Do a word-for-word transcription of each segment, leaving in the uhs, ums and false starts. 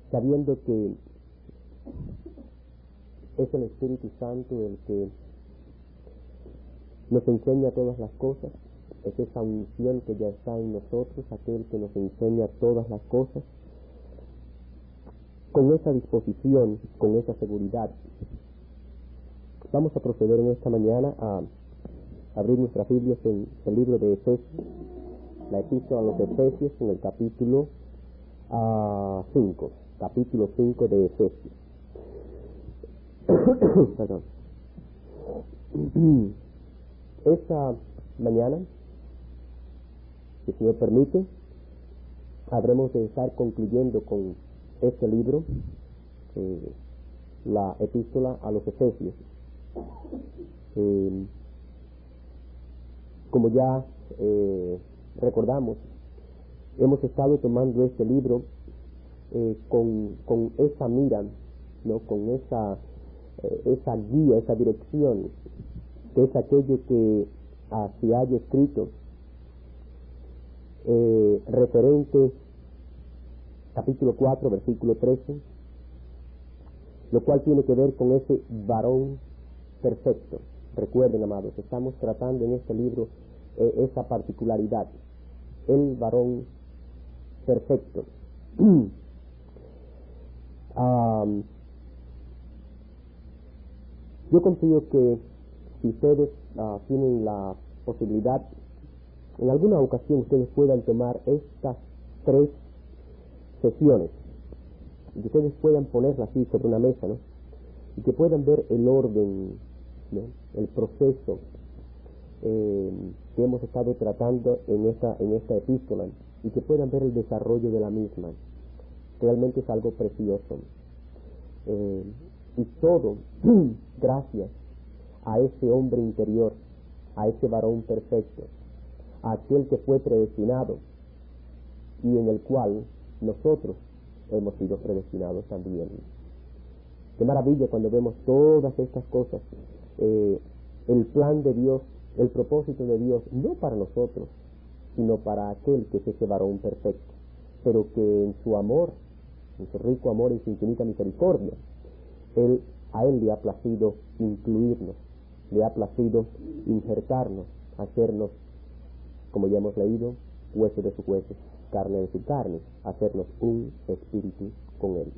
sabiendo que es el Espíritu Santo el que nos enseña todas las cosas, es esa unción que ya está en nosotros, aquel que nos enseña todas las cosas, con esa disposición, con esa seguridad. Vamos a proceder en esta mañana a abrir nuestras Biblias en el libro de Efesios, la epístola a los Efesios, en el capítulo cinco, uh, capítulo cinco de Efesios. Perdón. Esta mañana, si el Señor permite, habremos de estar concluyendo con este libro, eh, la epístola a los Efesios. Eh, como ya eh, recordamos, hemos estado tomando este libro eh, con, con esa mira, ¿no? Con esa, eh, esa guía, esa dirección, que es aquello que ah, se haya escrito eh, referente capítulo cuatro, versículo trece, lo cual tiene que ver con ese varón perfecto. Recuerden, amados, estamos tratando en este libro eh, esa particularidad, el varón perfecto. um, yo confío que si ustedes uh, tienen la posibilidad, en alguna ocasión ustedes puedan tomar estas tres sesiones, y que ustedes puedan ponerlas así sobre una mesa, ¿no? Y que puedan ver el orden, ¿no? El proceso eh, que hemos estado tratando en esta, en esta epístola, y que puedan ver el desarrollo de la misma. Realmente es algo precioso. Eh, y todo gracias a ese hombre interior, a ese varón perfecto, a aquel que fue predestinado y en el cual nosotros hemos sido predestinados también. Qué maravilla cuando vemos todas estas cosas, eh, el plan de Dios, el propósito de Dios, no para nosotros, sino para aquel que es ese varón perfecto, pero que en su amor, en su rico amor y su infinita misericordia, él, a Él le ha placido incluirnos, le ha placido injertarnos, hacernos, como ya hemos leído, hueso de su hueso, carne de su carne, hacernos un espíritu con Él.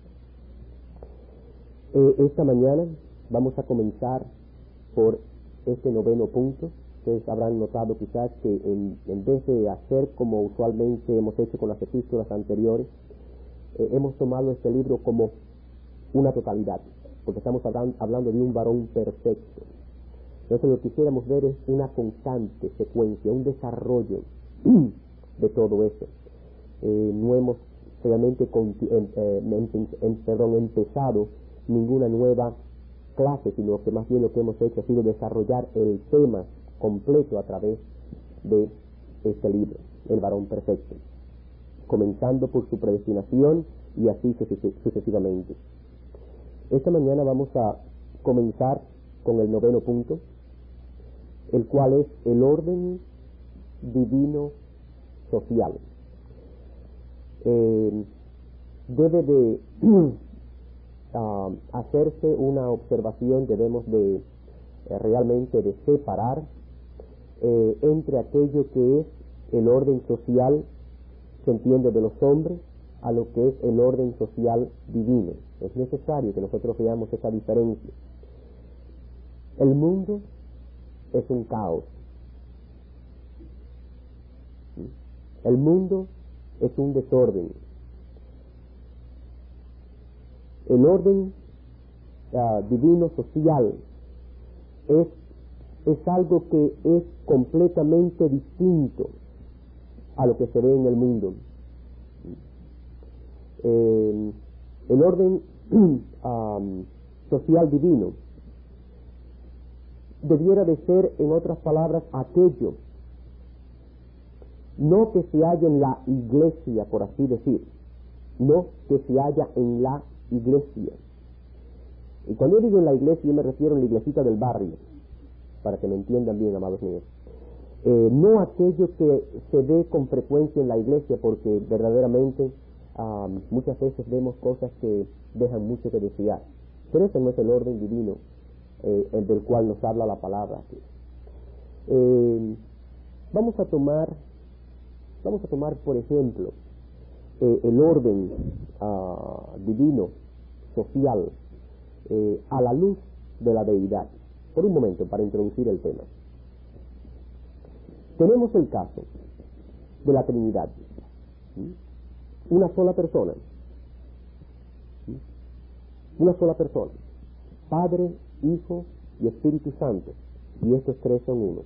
Eh, esta mañana vamos a comenzar por este noveno punto. Ustedes habrán notado quizás que en, en vez de hacer como usualmente hemos hecho con las epístolas anteriores, eh, hemos tomado este libro como una totalidad, porque estamos hablando, hablando de un varón perfecto. Entonces lo que quisiéramos ver es una constante secuencia, un desarrollo de todo eso. Eh, no hemos realmente conti- en, eh, en, en, perdón, empezado ninguna nueva clase, sino que más bien lo que hemos hecho ha sido desarrollar el tema completo a través de este libro, el varón perfecto, comenzando por su predestinación y así sucesivamente. Esta mañana vamos a comenzar con el noveno punto, el cual es el orden divino social. Eh, debe de uh, hacerse una observación, debemos de eh, realmente de separar eh, entre aquello que es el orden social, se entiende, de los hombres, a lo que es el orden social divino. Es necesario que nosotros veamos esa diferencia. El mundo es un caos. El mundo es un desorden. El orden uh, divino social es, es algo que es completamente distinto a lo que se ve en el mundo. Eh, el orden um, social divino debiera de ser, en otras palabras, aquello no que se halla en la iglesia, por así decir, no que se halla en la iglesia. Y cuando yo digo en la iglesia, yo me refiero a la iglesita del barrio, para que me entiendan bien, amados míos. Eh, no aquello que se ve con frecuencia en la iglesia, porque verdaderamente um, muchas veces vemos cosas que dejan mucho que desear. Pero ese no es el orden divino eh, el del cual nos habla la palabra aquí. Eh, vamos a tomar, vamos a tomar por ejemplo, eh, el orden uh, divino, social, eh, a la luz de la deidad. Por un momento, para introducir el tema. Tenemos el caso de la Trinidad. ¿Sí? Una sola persona. ¿Sí? Una sola persona. Padre, Hijo y Espíritu Santo. Y estos tres son uno.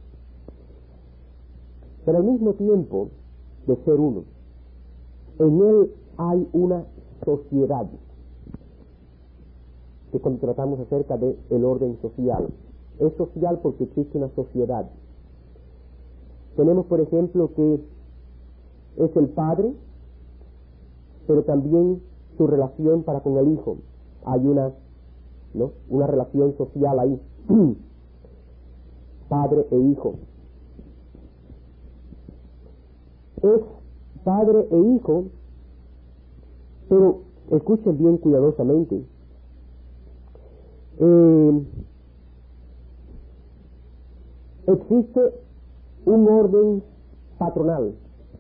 Pero al mismo tiempo de ser uno, en él hay una sociedad. Que cuando tratamos acerca del el orden social, es social porque existe una sociedad. Tenemos, por ejemplo, que es el Padre, pero también su relación para con el Hijo. Hay una, ¿no? una relación social ahí. Padre e Hijo. Es Padre e Hijo, pero escuchen bien cuidadosamente. Eh, existe un orden patronal.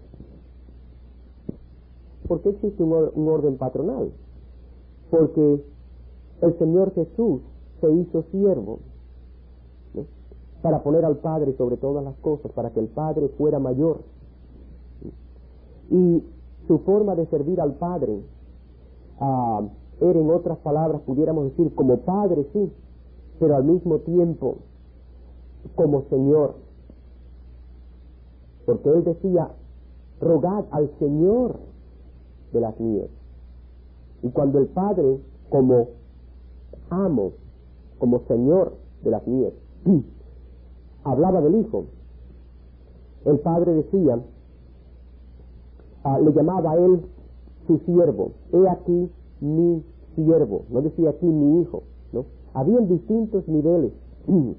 ¿Por qué existe un, or- un orden patronal? Porque el Señor Jesús se hizo siervo, ¿no? Para poner al Padre sobre todas las cosas, para que el Padre fuera mayor. Y su forma de servir al Padre uh, era, en otras palabras, pudiéramos decir, como Padre, sí, pero al mismo tiempo como Señor. Porque Él decía, rogad al Señor de las mies. Y cuando el Padre, como amo, como Señor de las mies, hablaba del Hijo, el Padre decía, uh, le llamaba a Él su siervo. He aquí mi siervo. No decía aquí mi hijo, ¿no? Habían distintos niveles. uh,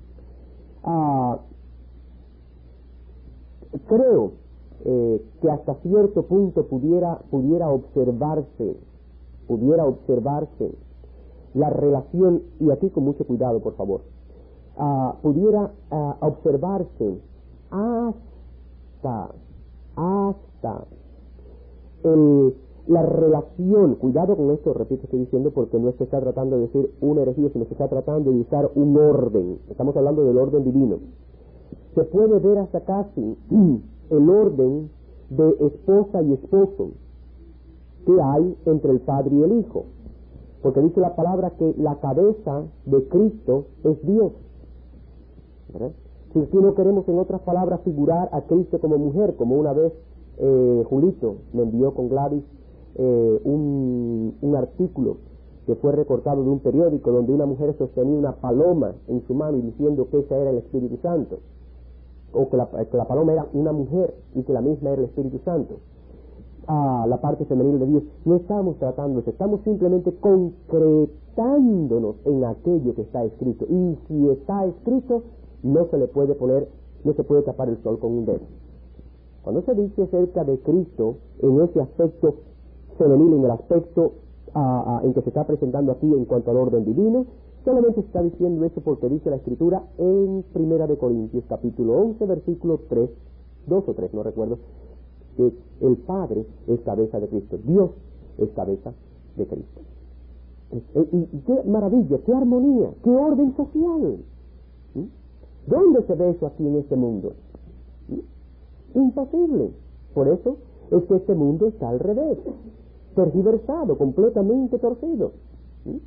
creo eh, que hasta cierto punto pudiera pudiera observarse pudiera observarse la relación, y aquí con mucho cuidado, por favor, uh, pudiera uh, observarse hasta hasta el la relación, cuidado con esto, repito, estoy diciendo porque no se está tratando de decir una herejía, sino se está tratando de usar un orden. Estamos hablando del orden divino. Se puede ver hasta casi el orden de esposa y esposo que hay entre el Padre y el Hijo. Porque dice la palabra que la cabeza de Cristo es Dios. ¿Verdad? Si aquí no queremos, en otras palabras, figurar a Cristo como mujer, como una vez eh, Julito me envió con Gladys Eh, un, un artículo que fue recortado de un periódico donde una mujer sostenía una paloma en su mano y diciendo que esa era el Espíritu Santo, o que la, que la paloma era una mujer y que la misma era el Espíritu Santo. Ah, la parte femenil de Dios. No estamos tratando eso, estamos simplemente concretándonos en aquello que está escrito, y si está escrito no se le puede poner, no se puede tapar el sol con un dedo. Cuando se dice acerca de Cristo en ese aspecto femenil, en el aspecto uh, uh, en que se está presentando aquí en cuanto al orden divino, solamente se está diciendo eso porque dice la Escritura en Primera de Corintios capítulo once versículo tres, dos o tres, no recuerdo, que el Padre es cabeza de Cristo, Dios es cabeza de Cristo. Y, y, y qué maravilla, qué armonía, qué orden social. ¿Mm? ¿Dónde se ve eso aquí en este mundo? ¿Mm? Imposible. Por eso es que este mundo está al revés, tergiversado, completamente torcido. ¿Sí?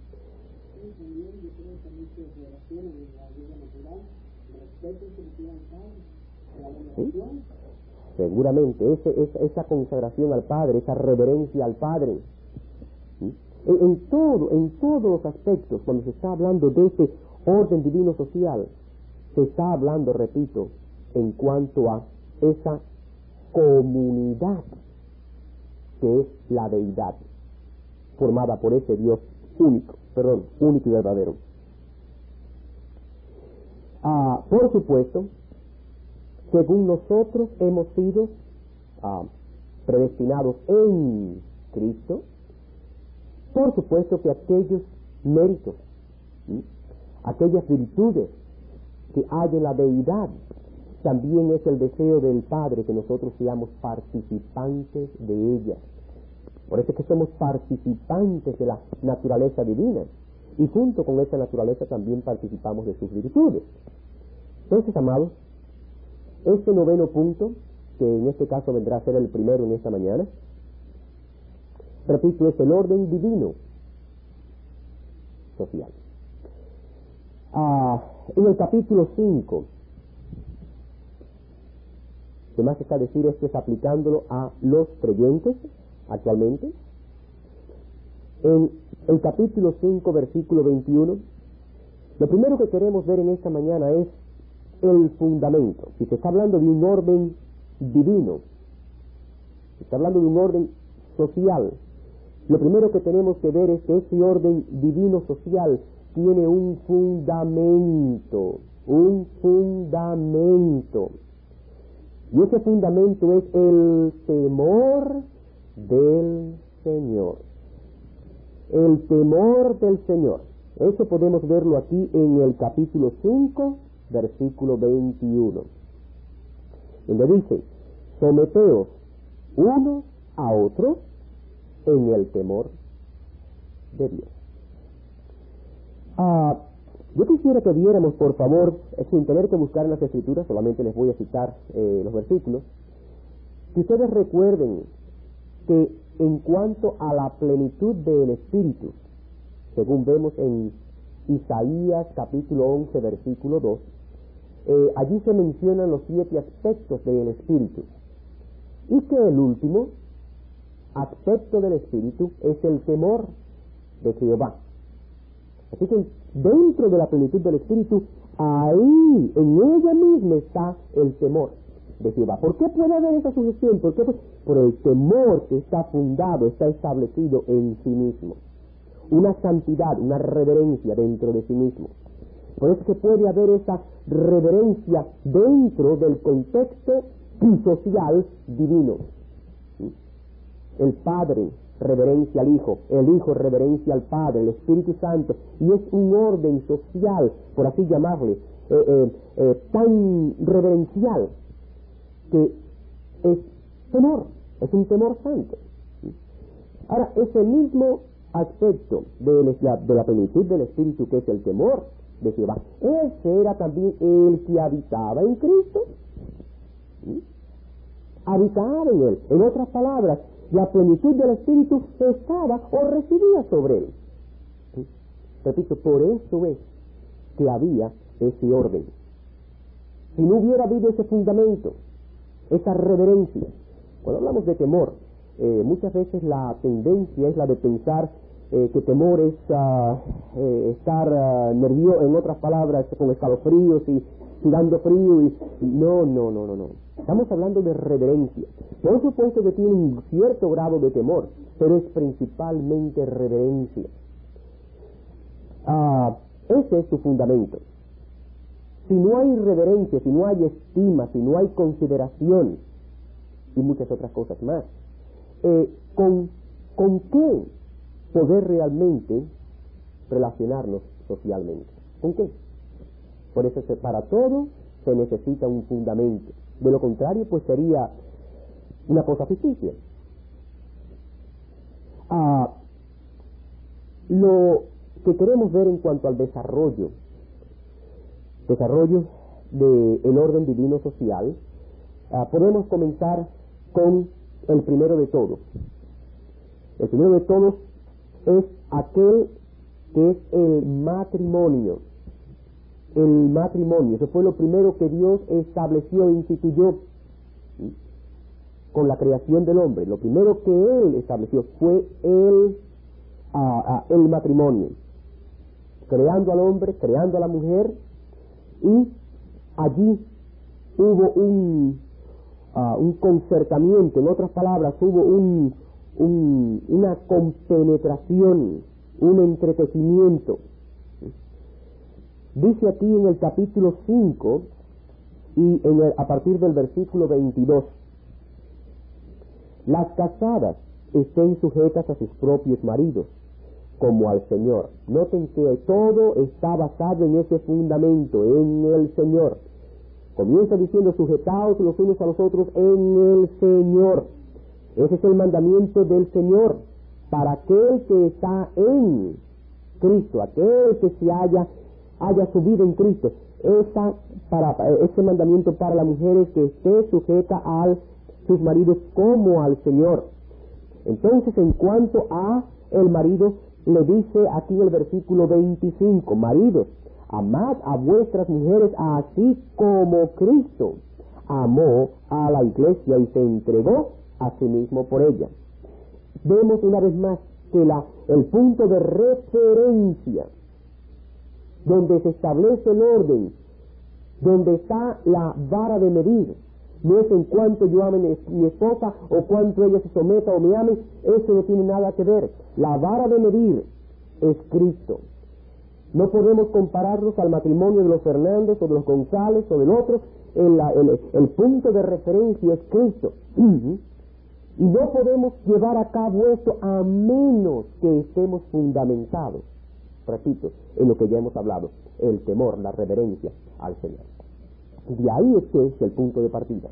¿Sí? Seguramente, ese, esa, esa consagración al Padre, esa reverencia al Padre, ¿sí? en, en todo, en todos los aspectos, cuando se está hablando de ese orden divino social, se está hablando, repito, en cuanto a esa comunidad que es la deidad, formada por ese Dios único, perdón, único y verdadero. Ah, por supuesto, según nosotros hemos sido ah, predestinados en Cristo, por supuesto que aquellos méritos, ¿sí?, aquellas virtudes que hay en la deidad, también es el deseo del Padre que nosotros seamos participantes de ellas. Por eso es que somos participantes de la naturaleza divina, y junto con esa naturaleza también participamos de sus virtudes. Entonces, amados, este noveno punto, que en este caso vendrá a ser el primero en esta mañana, repito, es el orden divino social. Ah, en el capítulo cinco, que más está decir, esto es aplicándolo a los creyentes actualmente. En el capítulo cinco, versículo veintiuno, lo primero que queremos ver en esta mañana es el fundamento. Si se está hablando de un orden divino, se está hablando de un orden social, lo primero que tenemos que ver es que ese orden divino social tiene un fundamento, un fundamento. Y ese fundamento es el temor del Señor. El temor del Señor. Eso podemos verlo aquí en el capítulo cinco, versículo veintiuno. Donde dice, someteos unos a otros en el temor de Dios. Ah, yo quisiera que viéramos, por favor, sin tener que buscar en las Escrituras, solamente les voy a citar eh, los versículos, que ustedes recuerden que en cuanto a la plenitud del Espíritu, según vemos en Isaías capítulo once, versículo dos, eh, allí se mencionan los siete aspectos del Espíritu, y que el último aspecto del Espíritu es el temor de Jehová. Así que dentro de la plenitud del Espíritu, ahí, en ella misma está el temor de Jehová. ¿Por qué puede haber esa sugestión? ¿Por qué? Por el temor que está fundado, está establecido en sí mismo. Una santidad, una reverencia dentro de sí mismo. Por eso que puede haber esa reverencia dentro del contexto social divino. El Padre reverencia al Hijo, el Hijo reverencia al Padre, el Espíritu Santo, y es un orden social, por así llamarle, eh, eh, eh, tan reverencial, que es temor, es un temor santo. Ahora, ese mismo aspecto de la, de la plenitud del Espíritu, que es el temor de Jehová, ese era también el que habitaba en Cristo. ¿Sí? Habitaba en Él. En otras palabras, la plenitud del Espíritu estaba o residía sobre Él. ¿Sí? Repito, por eso es que había ese orden. Si no hubiera habido ese fundamento, esa reverencia, cuando hablamos de temor, eh, muchas veces la tendencia es la de pensar eh, que temor es uh, eh, estar uh, nervioso, en otras palabras, con escalofríos y sudando frío, y no, no, no, no, no. Estamos hablando de reverencia. Por supuesto que tiene un cierto grado de temor, pero es principalmente reverencia. Ah, ese es su fundamento. Si no hay reverencia, si no hay estima, si no hay consideración, y muchas otras cosas más, eh, ¿con, ¿con qué poder realmente relacionarnos socialmente? ¿Con qué? Por eso se, para todo se necesita un fundamento. De lo contrario, pues sería una cosa ficticia. Ah, lo que queremos ver en cuanto al desarrollo, desarrollo del orden divino social, ah, podemos comenzar con el primero de todos. El primero de todos es aquel que es el matrimonio. El matrimonio, eso fue lo primero que Dios estableció e instituyó, ¿sí?, con la creación del hombre. Lo primero que Él estableció fue el, uh, uh, el matrimonio, creando al hombre, creando a la mujer, y allí hubo un, uh, un concertamiento, en otras palabras, hubo un, un, una compenetración, un entretecimiento. Dice aquí en el capítulo cinco y en el, a partir del versículo veintidós, las casadas estén sujetas a sus propios maridos, como al Señor. Noten que todo está basado en ese fundamento, en el Señor. Comienza diciendo, sujetaos los unos a los otros en el Señor. Ese es el mandamiento del Señor para aquel que está en Cristo, aquel que se haya, haya subido en Cristo. Esa, para, ese mandamiento para la mujer es que esté sujeta a sus maridos como al Señor. Entonces, en cuanto a el marido, le dice aquí en el versículo veinticinco, maridos, amad a vuestras mujeres así como Cristo amó a la iglesia y se entregó a sí mismo por ella. Vemos una vez más que la, el punto de referencia, donde se establece el orden, donde está la vara de medir, no es en cuanto yo ame a mi esposa o cuánto ella se someta o me ame, eso no tiene nada que ver. La vara de medir es Cristo. No podemos compararnos al matrimonio de los Fernández o de los González o del otro. El, el, el punto de referencia es Cristo. Y no podemos llevar a cabo esto a menos que estemos fundamentados, repito, en lo que ya hemos hablado, el temor, la reverencia al Señor. De ahí es que es el punto de partida.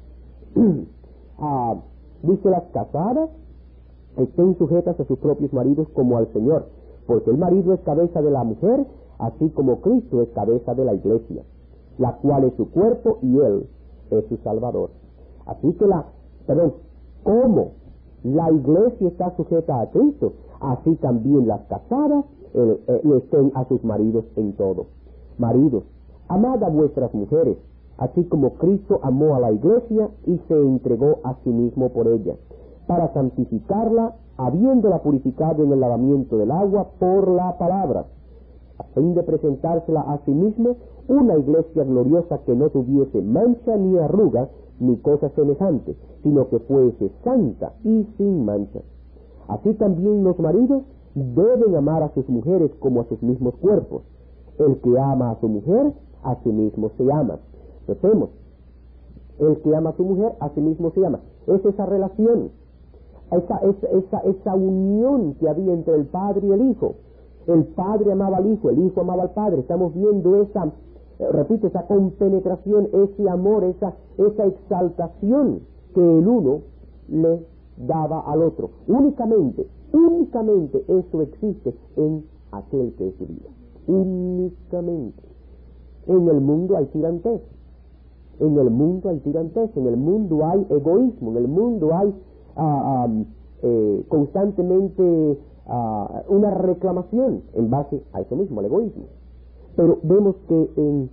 ah, dice, las casadas estén sujetas a sus propios maridos como al Señor, porque el marido es cabeza de la mujer, así como Cristo es cabeza de la iglesia, la cual es su cuerpo y Él es su Salvador. Así que la, perdón, como la iglesia está sujeta a Cristo, así también las casadas eh, eh, estén a sus maridos en todo. Maridos, amad a vuestras mujeres, así como Cristo amó a la iglesia y se entregó a sí mismo por ella, para santificarla, habiéndola purificado en el lavamiento del agua por la palabra, a fin de presentársela a sí mismo una iglesia gloriosa que no tuviese mancha ni arruga ni cosa semejante, sino que fuese santa y sin mancha. Así también los maridos deben amar a sus mujeres como a sus mismos cuerpos. El que ama a su mujer, a sí mismo se ama. Notemos, el que ama a su mujer, a sí mismo se ama. Es esa relación, esa, esa, esa, esa unión que había entre el padre y el hijo. El padre amaba al hijo, el hijo amaba al padre. Estamos viendo esa, eh, repito, esa compenetración, ese amor, esa, esa exaltación que el uno le daba al otro. Únicamente, únicamente eso existe en aquel que es su vida. Únicamente. En el mundo hay tirantez. En el mundo hay tirantez, en el mundo hay egoísmo, en el mundo hay uh, um, eh, constantemente uh, una reclamación en base a eso mismo, al egoísmo. Pero vemos que en,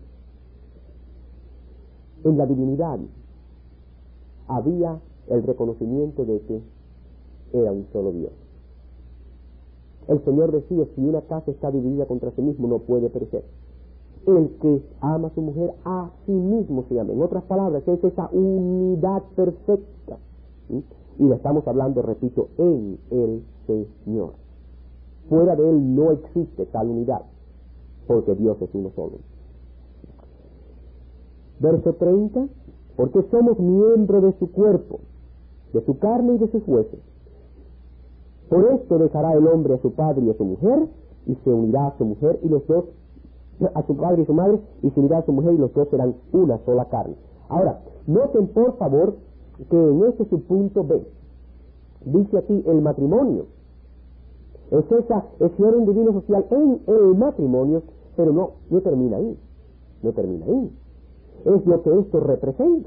en la divinidad había el reconocimiento de que era un solo Dios. El Señor decía, si una casa está dividida contra sí mismo, no puede perecer. El que ama a su mujer, a sí mismo se ama. En otras palabras, es esa unidad perfecta. ¿Sí? Y le estamos hablando, repito, en el Señor. Fuera de Él no existe tal unidad, porque Dios es uno solo. Verso treinta, porque somos miembros de su cuerpo, de su carne y de sus huesos. Por esto dejará el hombre a su padre y a su mujer, y se unirá a su mujer, y los dos a su padre y su madre, y se unirá a su mujer, y los dos serán una sola carne. Ahora, noten por favor que en este subpunto B dice aquí el matrimonio. Es esa, ese orden divino social en el matrimonio, pero no, no termina ahí. No termina ahí. Es lo que esto representa.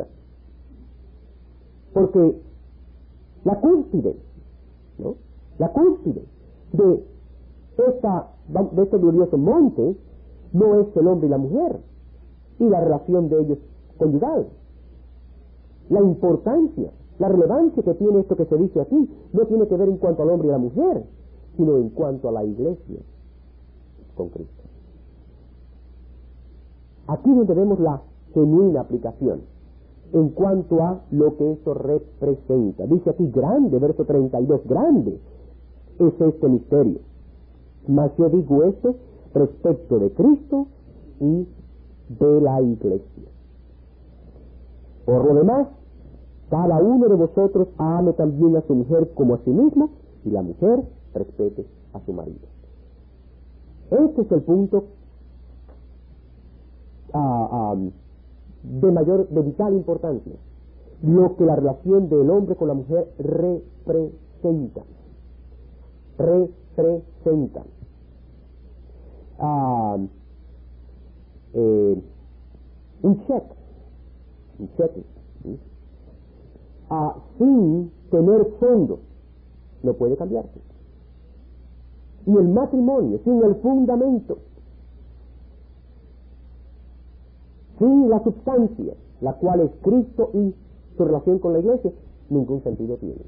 Porque la cúspide, ¿no? La cúspide de esta, de este glorioso monte no es el hombre y la mujer y la relación de ellos conyugal. La importancia, la relevancia que tiene esto que se dice aquí no tiene que ver en cuanto al hombre y la mujer, sino en cuanto a la iglesia con Cristo. Aquí donde vemos la genuina aplicación en cuanto a lo que esto representa. Dice aquí, grande, verso treinta y dos, grande es este misterio. Mas yo digo esto respecto de Cristo y de la iglesia. Por lo demás, cada uno de vosotros ame también a su mujer como a sí mismo, y la mujer respete a su marido. Este es el punto uh, um, de mayor, de vital importancia, lo que la relación del hombre con la mujer representa. Representa. Uh, eh, un cheque, un cheque, ¿sí? uh, sin tener fondos, no puede cambiarse. Y el matrimonio, sin el fundamento, sin la substancia, la cual es Cristo y su relación con la iglesia, ningún sentido tiene.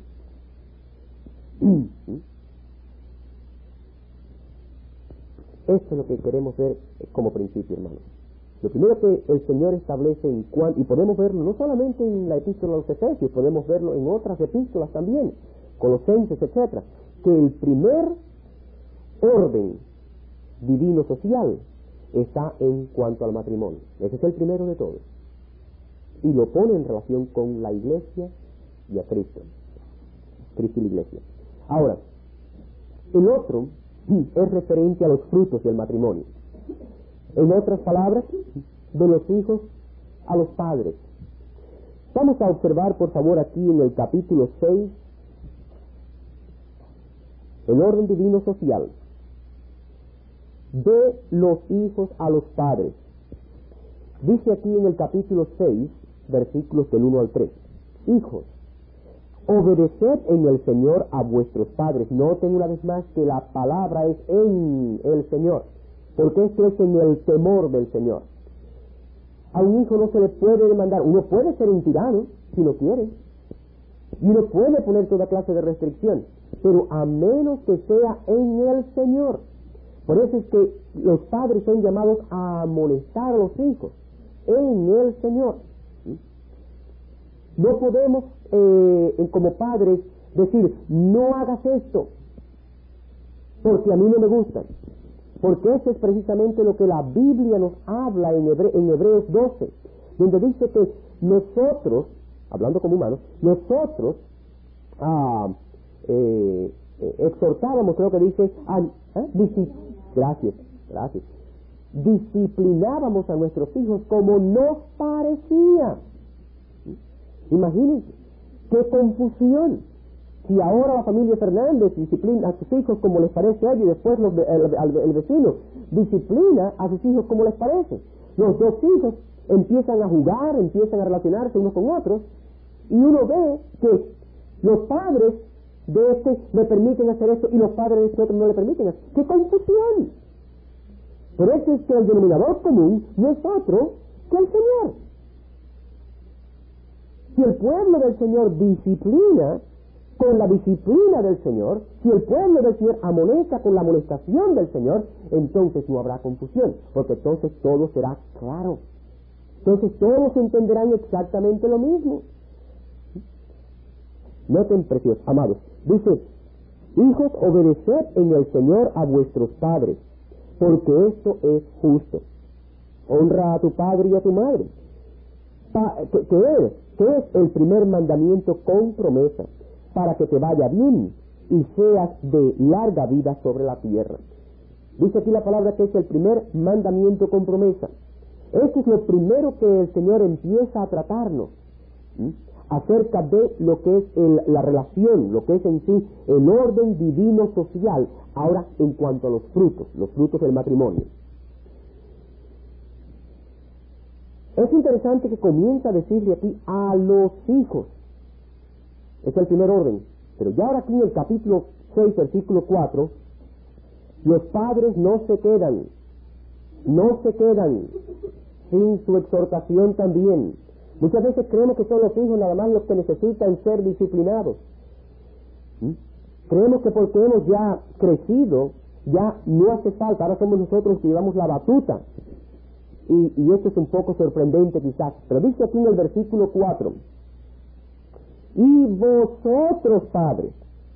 Esto es lo que queremos ver como principio, hermanos. Lo primero que el Señor establece en cuanto, y podemos verlo no solamente en la epístola a los Efesios, podemos verlo en otras epístolas también, Colosenses, etcétera, que el primer orden divino social está en cuanto al matrimonio. Ese es el primero de todos. Y lo pone en relación con la iglesia y a Cristo. Cristo y la iglesia. Ahora, el otro es referente a los frutos del matrimonio. En otras palabras, de los hijos a los padres. Vamos a observar, por favor, aquí en el capítulo seis, el orden divino social de los hijos a los padres. Dice aquí en el capítulo seis, versículos del uno al tres: hijos, obedeced en el Señor a vuestros padres. Noten una vez más que la palabra es en el Señor, porque esto es en el temor del Señor. A un hijo no se le puede demandar. Uno puede ser un tirano si lo quiere, y uno puede poner toda clase de restricción, pero a menos que sea en el Señor. Por eso es que los padres son llamados a amonestar a los hijos en el Señor. No podemos, eh, como padres, decir, no hagas esto, porque a mí no me gusta. Porque eso es precisamente lo que la Biblia nos habla en, Hebre- en Hebreos doce, donde dice que nosotros, hablando como humanos, nosotros ah, eh, eh, exhortábamos, creo que dice, a, ¿eh? Disci- gracias, gracias, disciplinábamos a nuestros hijos como nos parecía. Imagínense, qué confusión. Si ahora la familia Fernández disciplina a sus hijos como les parece a ellos, y después los, el, el, el vecino disciplina a sus hijos como les parece. Los dos hijos empiezan a jugar, empiezan a relacionarse unos con otros, y uno ve que los padres de este le permiten hacer esto y los padres de este otro no le permiten hacer. ¡Qué confusión! Por eso es que el denominador común no es otro que el Señor. Si el pueblo del Señor disciplina con la disciplina del Señor, si el pueblo del Señor amonesta con la amonestación del Señor, entonces no habrá confusión, porque entonces todo será claro. Entonces todos entenderán exactamente lo mismo. Noten, preciosos, amados, dice, hijos, obedeced en el Señor a vuestros padres, porque esto es justo. Honra a tu padre y a tu madre. Pa- ¿qué, qué es? ¿Qué es el primer mandamiento con promesa? Para que te vaya bien y seas de larga vida sobre la tierra. Dice aquí la palabra que es el primer mandamiento con promesa. Este es lo primero que el Señor empieza a tratarnos, ¿sí?, acerca de lo que es el, la relación, lo que es en sí el orden divino social. Ahora, en cuanto a los frutos, los frutos del matrimonio. Es interesante que comienza a decirle aquí a los hijos. Es el primer orden. Pero ya ahora aquí en el capítulo seis, versículo cuatro, los padres no se quedan, no se quedan sin su exhortación también. Muchas veces creemos que son los hijos nada más los que necesitan ser disciplinados. ¿Mm? Creemos que porque hemos ya crecido, ya no hace falta, ahora somos nosotros los que llevamos la batuta. Y, y esto es un poco sorprendente quizás, pero dice aquí en el versículo cuatro, y vosotros, padres,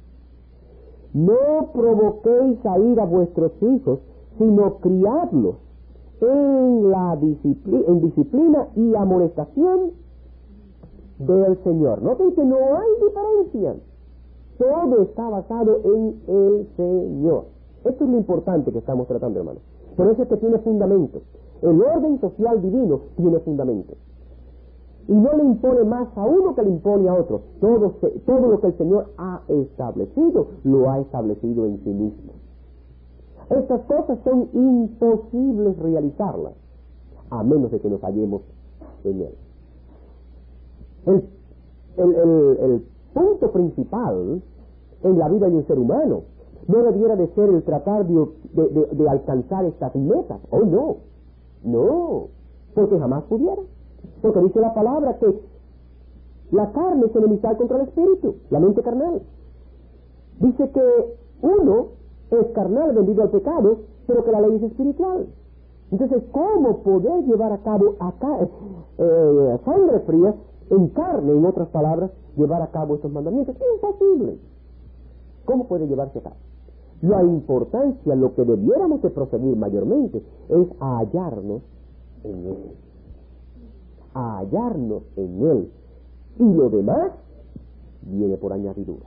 no provoquéis a ir a vuestros hijos, sino criadlos en la disciplina, en disciplina y amonestación del Señor. Noten que no hay diferencia. Todo está basado en el Señor. Esto es lo importante que estamos tratando, hermanos. Por eso es que tiene fundamento. El orden social divino tiene fundamento. Y no le impone más a uno que le impone a otro. Todo, se, todo lo que el Señor ha establecido, lo ha establecido en sí mismo. Estas cosas son imposibles realizarlas, a menos de que nos hallemos en Él. El, el, el, el punto principal en la vida de un ser humano no debiera de ser el tratar de, de, de, de alcanzar estas metas. Oh, no. No. Porque jamás pudiera. Porque dice la palabra que la carne es enemistad contra el espíritu, la mente carnal. Dice que uno es carnal vendido al pecado, pero que la ley es espiritual. Entonces, ¿cómo poder llevar a cabo acá, eh, sangre fría, en carne, en otras palabras, llevar a cabo estos mandamientos? Es imposible. ¿Cómo puede llevarse a cabo? La importancia, lo que debiéramos de proseguir mayormente, es a hallarnos en Él. A hallarnos en Él. Y lo demás viene por añadidura.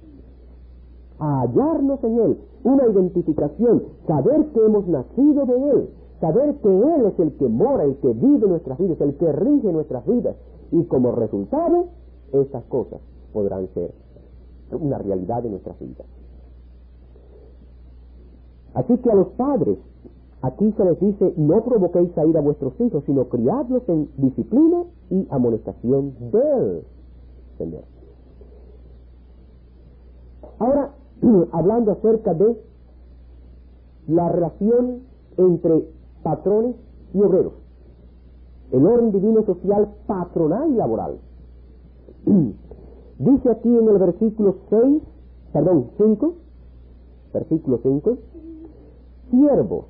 A hallarnos en Él. Una identificación, saber que hemos nacido de Él, saber que Él es el que mora, el que vive nuestras vidas, el que rige nuestras vidas. Y como resultado, estas cosas podrán ser una realidad de nuestras vidas. Así que a los padres, aquí se les dice, no provoquéis a ir a vuestros hijos, sino criadlos en disciplina y amonestación del Señor. Ahora, hablando acerca de la relación entre patrones y obreros, el orden divino social patronal y laboral. Dice aquí en el versículo seis, perdón, cinco, versículo cinco, siervos,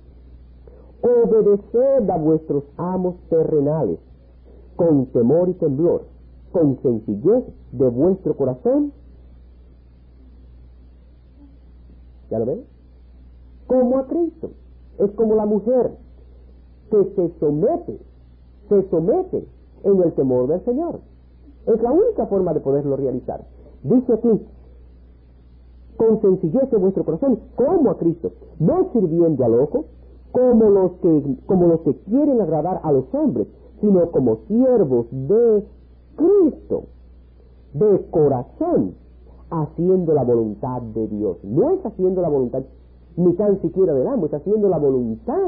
obedeced a vuestros amos terrenales, con temor y temblor, con sencillez de vuestro corazón. ¿Ya lo ven? Como a Cristo. Es como la mujer que se somete, se somete en el temor del Señor. Es la única forma de poderlo realizar. Dice aquí, con sencillez de vuestro corazón, como a Cristo, no sirviendo al ojo, como los que, como los que quieren agradar a los hombres, sino como siervos de Cristo, de corazón, haciendo la voluntad de Dios. No es haciendo la voluntad ni tan siquiera del amo, es haciendo la voluntad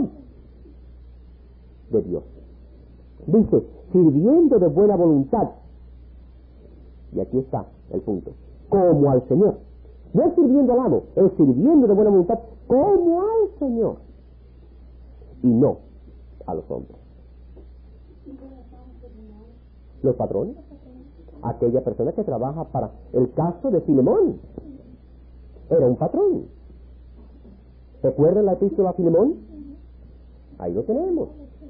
de Dios. Dice, sirviendo de buena voluntad, y aquí está el punto, como al Señor. No es sirviendo al amo, es sirviendo de buena voluntad como al Señor, y no a los hombres. Los patrones, aquella persona que trabaja para el caso de Filemón, era un patrón. ¿Recuerdan la epístola a Filemón? Ahí lo tenemos.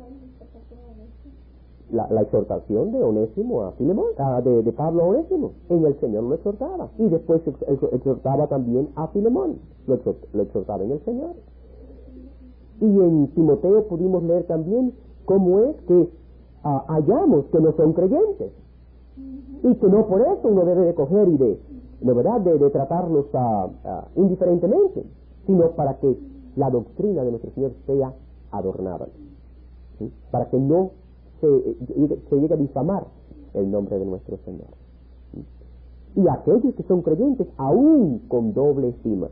La, la exhortación de Onésimo a Filemón, ah, de, de Pablo a Onésimo, en el Señor lo exhortaba, y después exhortaba también a Filemón, lo, exhort, lo exhortaba en el Señor. Y en Timoteo pudimos leer también cómo es que ah, hallamos que no son creyentes, y que no por eso uno debe de coger y de, de verdad, de, de tratarlos uh, uh, indiferentemente, sino para que la doctrina de nuestro Señor sea adornada, ¿sí? Para que no se, se llegue a difamar el nombre de nuestro Señor, ¿sí? Y aquellos que son creyentes aún con doble estima.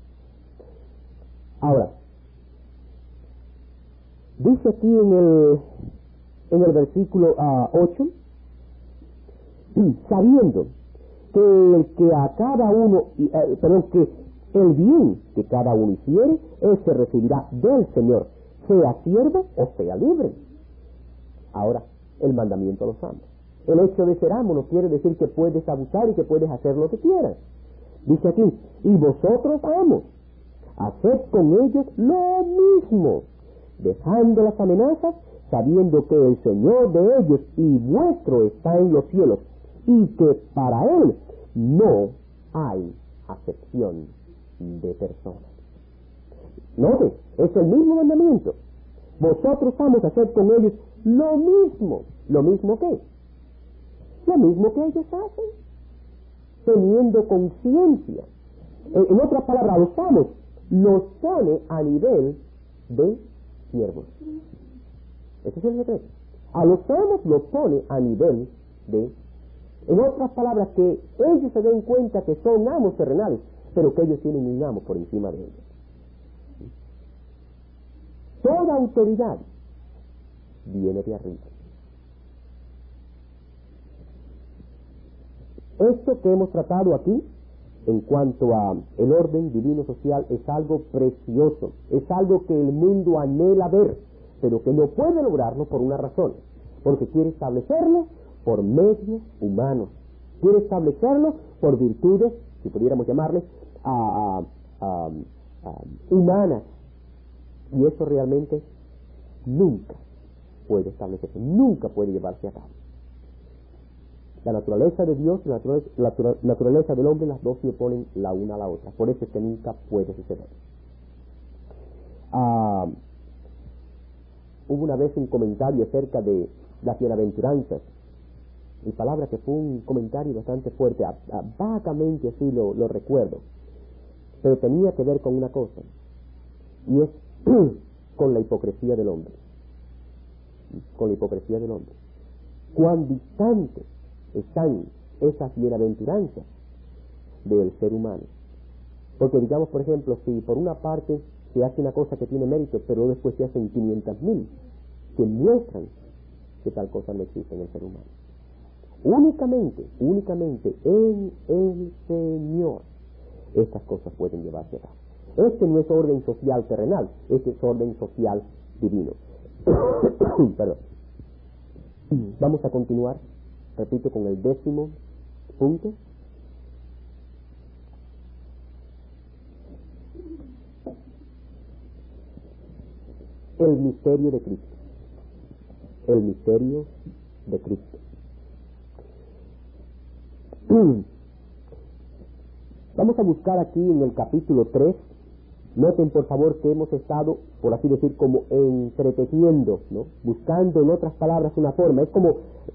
Ahora, dice aquí en el en el versículo uh, ocho, sabiendo que el que a cada uno, eh, perdón, que el bien que cada uno hiciere, ese recibirá del Señor, sea siervo o sea libre. Ahora, el mandamiento a los amos. El hecho de ser amo no quiere decir que puedes abusar y que puedes hacer lo que quieras. Dice aquí, y vosotros amos, haced con ellos lo mismo, dejando las amenazas, sabiendo que el Señor de ellos y vuestro está en los cielos, y que para Él no hay acepción de personas. Note, es el mismo mandamiento. Vosotros vamos a hacer con ellos lo mismo. ¿Lo mismo qué? Lo mismo que ellos hacen. teniendo conciencia. En, en otras palabras, los amos los pone a nivel de siervos. Ese es el secreto. A los amos los pone a nivel de, en otras palabras, que ellos se den cuenta que son amos terrenales, pero que ellos tienen un amo por encima de ellos. Toda autoridad viene de arriba. Esto que hemos tratado aquí, en cuanto a el orden divino social, es algo precioso, es algo que el mundo anhela ver, pero que no puede lograrlo por una razón, porque quiere establecerlo por medios humanos, quiere establecerlo por virtudes, si pudiéramos llamarles, a, a, a, a, humanas, y eso realmente nunca puede establecerse, nunca puede llevarse a cabo. La naturaleza de Dios y la naturaleza, la naturaleza del hombre, las dos se oponen la una a la otra, por eso es que nunca puede suceder. Ah, hubo una vez un comentario acerca de las bienaventuranzas, y palabra que fue un comentario bastante fuerte, a, a, vagamente así lo, lo recuerdo, pero tenía que ver con una cosa, y es con la hipocresía del hombre, con la hipocresía del hombre. Cuán distante están esas bienaventuranzas del ser humano. Porque digamos, por ejemplo, si por una parte se hace una cosa que tiene mérito, pero después se hacen quinientas mil que muestran que tal cosa no existe en el ser humano. Únicamente, únicamente en el Señor estas cosas pueden llevarse a cabo. Este no es orden social terrenal, este es orden social divino. Perdón. Vamos a continuar, repito, con el décimo punto. El misterio de Cristo. El misterio de Cristo. Vamos a buscar aquí en el capítulo tres. Noten por favor que hemos estado, por así decir, como entretejiendo, ¿no? Buscando en otras palabras una forma. Es como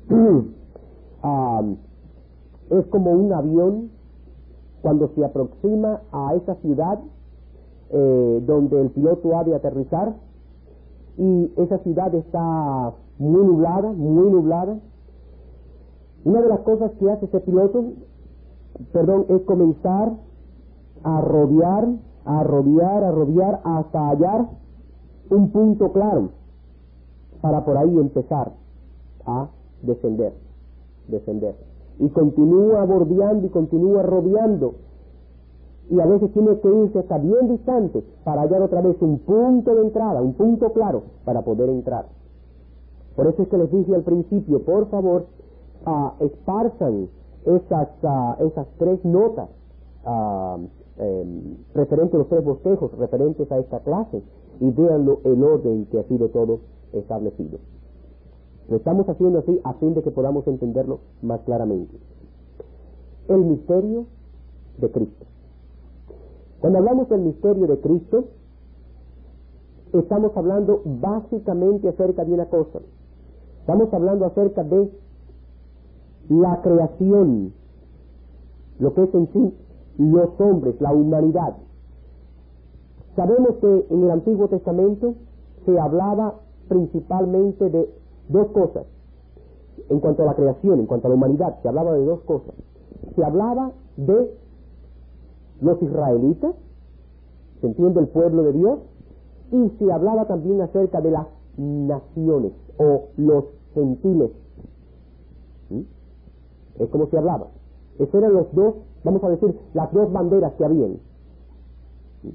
um, es como un avión cuando se aproxima a esa ciudad eh, donde el piloto ha de aterrizar, y esa ciudad está muy nublada, muy nublada. Una de las cosas que hace ese piloto, perdón, es comenzar a rodear, a rodear, a rodear hasta hallar un punto claro para por ahí empezar a descender, descender. Y continúa bordeando y continúa rodeando. Y a veces tiene que irse hasta bien distante para hallar otra vez un punto de entrada, un punto claro para poder entrar. Por eso es que les dije al principio, por favor, uh, esparzan esas, uh, esas tres notas uh, eh, referentes a los tres bosquejos, referentes a esta clase, y véanlo el orden que ha sido todo establecido. Lo estamos haciendo así a fin de que podamos entenderlo más claramente. El misterio de Cristo. Cuando hablamos del misterio de Cristo, estamos hablando básicamente acerca de una cosa. Estamos hablando acerca de la creación, lo que es en sí los hombres, la humanidad. Sabemos que en el Antiguo Testamento se hablaba principalmente de dos cosas. En cuanto a la creación, en cuanto a la humanidad, se hablaba de dos cosas. Se hablaba de los israelitas, se entiende, el pueblo de Dios, y se hablaba también acerca de las naciones o los gentiles. ¿Mm? Es como se hablaba. Esos eran los dos, vamos a decir, las dos banderas que habían. ¿Mm?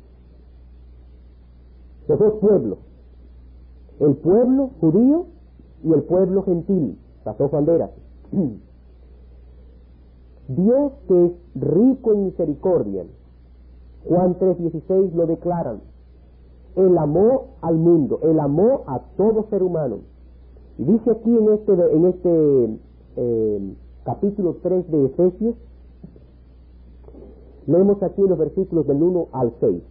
Los dos pueblos. El pueblo judío y el pueblo gentil. Las dos banderas. Dios, que es rico en misericordia, Juan tres dieciséis lo declaran. Él amó al mundo, Él amó a todo ser humano. Y dice aquí en este, en este eh, capítulo tres de Efesios, leemos aquí en los versículos del uno al seis.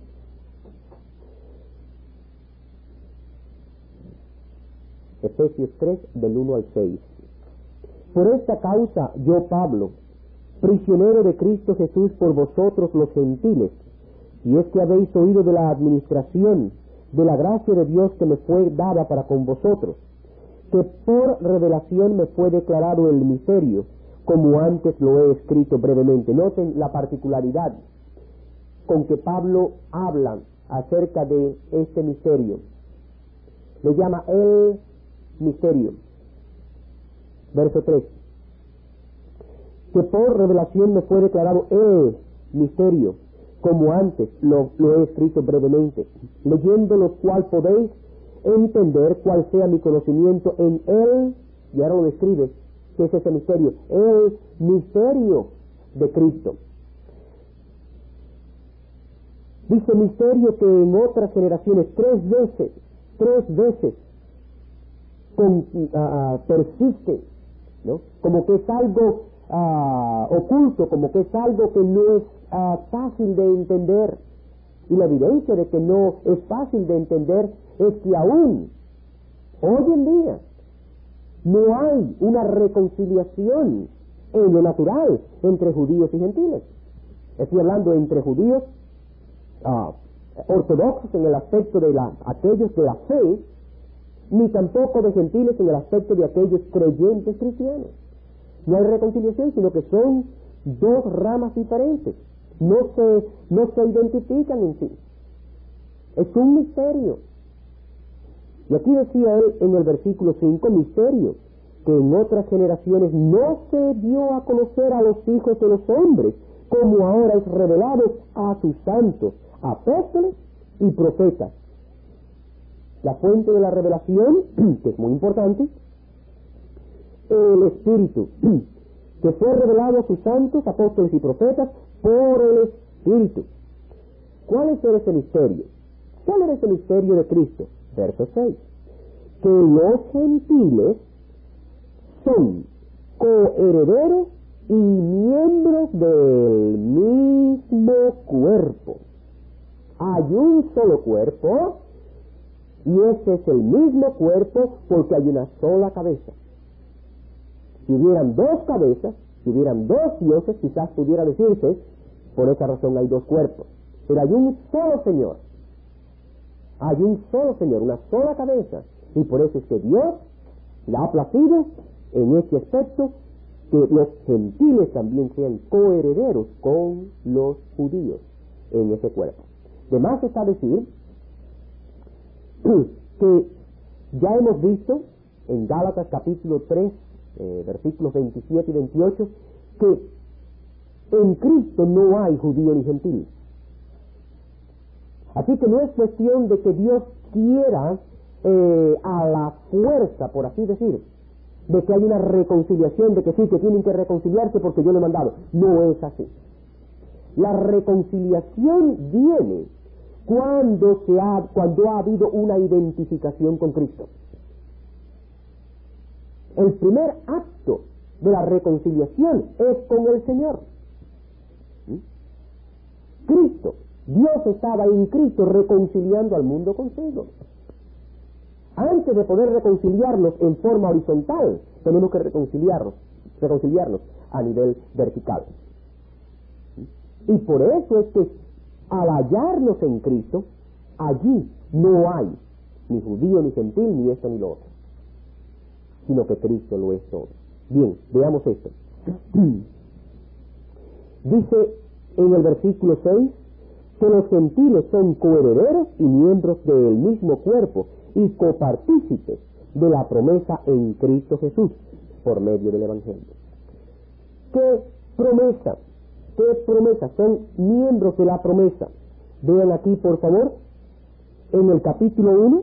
Efesios tres del uno al seis. Por esta causa yo, Pablo, prisionero de Cristo Jesús por vosotros los gentiles, y es que habéis oído de la administración de la gracia de Dios que me fue dada para con vosotros, que por revelación me fue declarado el misterio, como antes lo he escrito brevemente. Noten la particularidad con que Pablo habla acerca de este misterio. Lo llama el misterio. Verso tres. Que por revelación me fue declarado el misterio, como antes lo, lo he escrito brevemente, leyendo lo cual podéis entender cuál sea mi conocimiento en él, y ahora lo describe, ¿qué es ese misterio? El misterio de Cristo. Dice misterio que en otras generaciones tres veces, tres veces con, uh, persiste, ¿no? Como que es algo uh, oculto, como que es algo que no es uh, fácil de entender. Y la evidencia de que no es fácil de entender es que aún hoy en día no hay una reconciliación en lo natural entre judíos y gentiles. Estoy hablando entre judíos uh, ortodoxos en el aspecto de la, aquellos de la fe, ni tampoco de gentiles en el aspecto de aquellos creyentes cristianos. No hay reconciliación, sino que son dos ramas diferentes. No se, no se identifican en sí. Es un misterio. Y aquí decía él en el versículo cinco, misterio, que en otras generaciones no se dio a conocer a los hijos de los hombres, como ahora es revelado a sus santos, apóstoles y profetas. La fuente de la revelación, que es muy importante, el Espíritu, que fue revelado a sus santos, apóstoles y profetas por el Espíritu. ¿Cuál es ese misterio? ¿Cuál era ese misterio de Cristo? Verso seis. Que los gentiles son coherederos y miembros del mismo cuerpo. Hay un solo cuerpo, y ese es el mismo cuerpo porque hay una sola cabeza. Si hubieran dos cabezas, si hubieran dos dioses, quizás pudiera decirse, por esa razón hay dos cuerpos. Pero hay un solo Señor. Hay un solo Señor, una sola cabeza. Y por eso es que Dios le ha placido en este aspecto que los gentiles también sean coherederos con los judíos en ese cuerpo. De más está decir que ya hemos visto en Gálatas capítulo tres, eh, versículos veintisiete y veintiocho, que en Cristo no hay judío ni gentil. Así que no es cuestión de que Dios quiera eh, a la fuerza, por así decir, de que hay una reconciliación, de que sí, que tienen que reconciliarse porque yo lo he mandado. No es así. La reconciliación viene cuando, se ha, cuando ha habido una identificación con Cristo. El primer acto de la reconciliación es con el Señor. ¿Mm? Cristo, Dios estaba en Cristo reconciliando al mundo consigo. Antes de poder reconciliarnos en forma horizontal, tenemos que reconciliarnos, reconciliarnos a nivel vertical. ¿Mm? Y por eso es que al hallarnos en Cristo, allí no hay ni judío ni gentil, ni esto ni lo otro, sino que Cristo lo es todo. Bien, veamos esto. Dice en el versículo seis que los gentiles son coherederos y miembros del mismo cuerpo y copartícipes de la promesa en Cristo Jesús por medio del Evangelio. ¿Qué promesa? ¿Qué promesa? Son miembros de la promesa. Vean aquí, por favor, en el capítulo uno,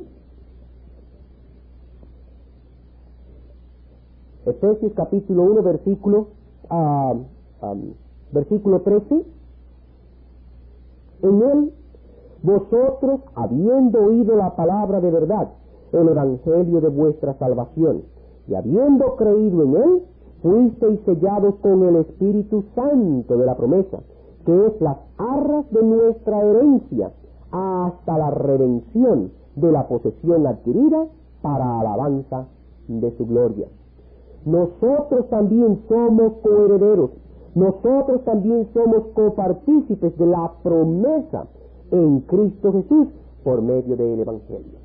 Efesios capítulo uno, versículo, uh, um, versículo trece. En él, vosotros, habiendo oído la palabra de verdad, el evangelio de vuestra salvación, y habiendo creído en él, fuisteis sellados con el Espíritu Santo de la promesa, que es las arras de nuestra herencia, hasta la redención de la posesión adquirida para alabanza de su gloria. Nosotros también somos coherederos, nosotros también somos copartícipes de la promesa en Cristo Jesús por medio del Evangelio.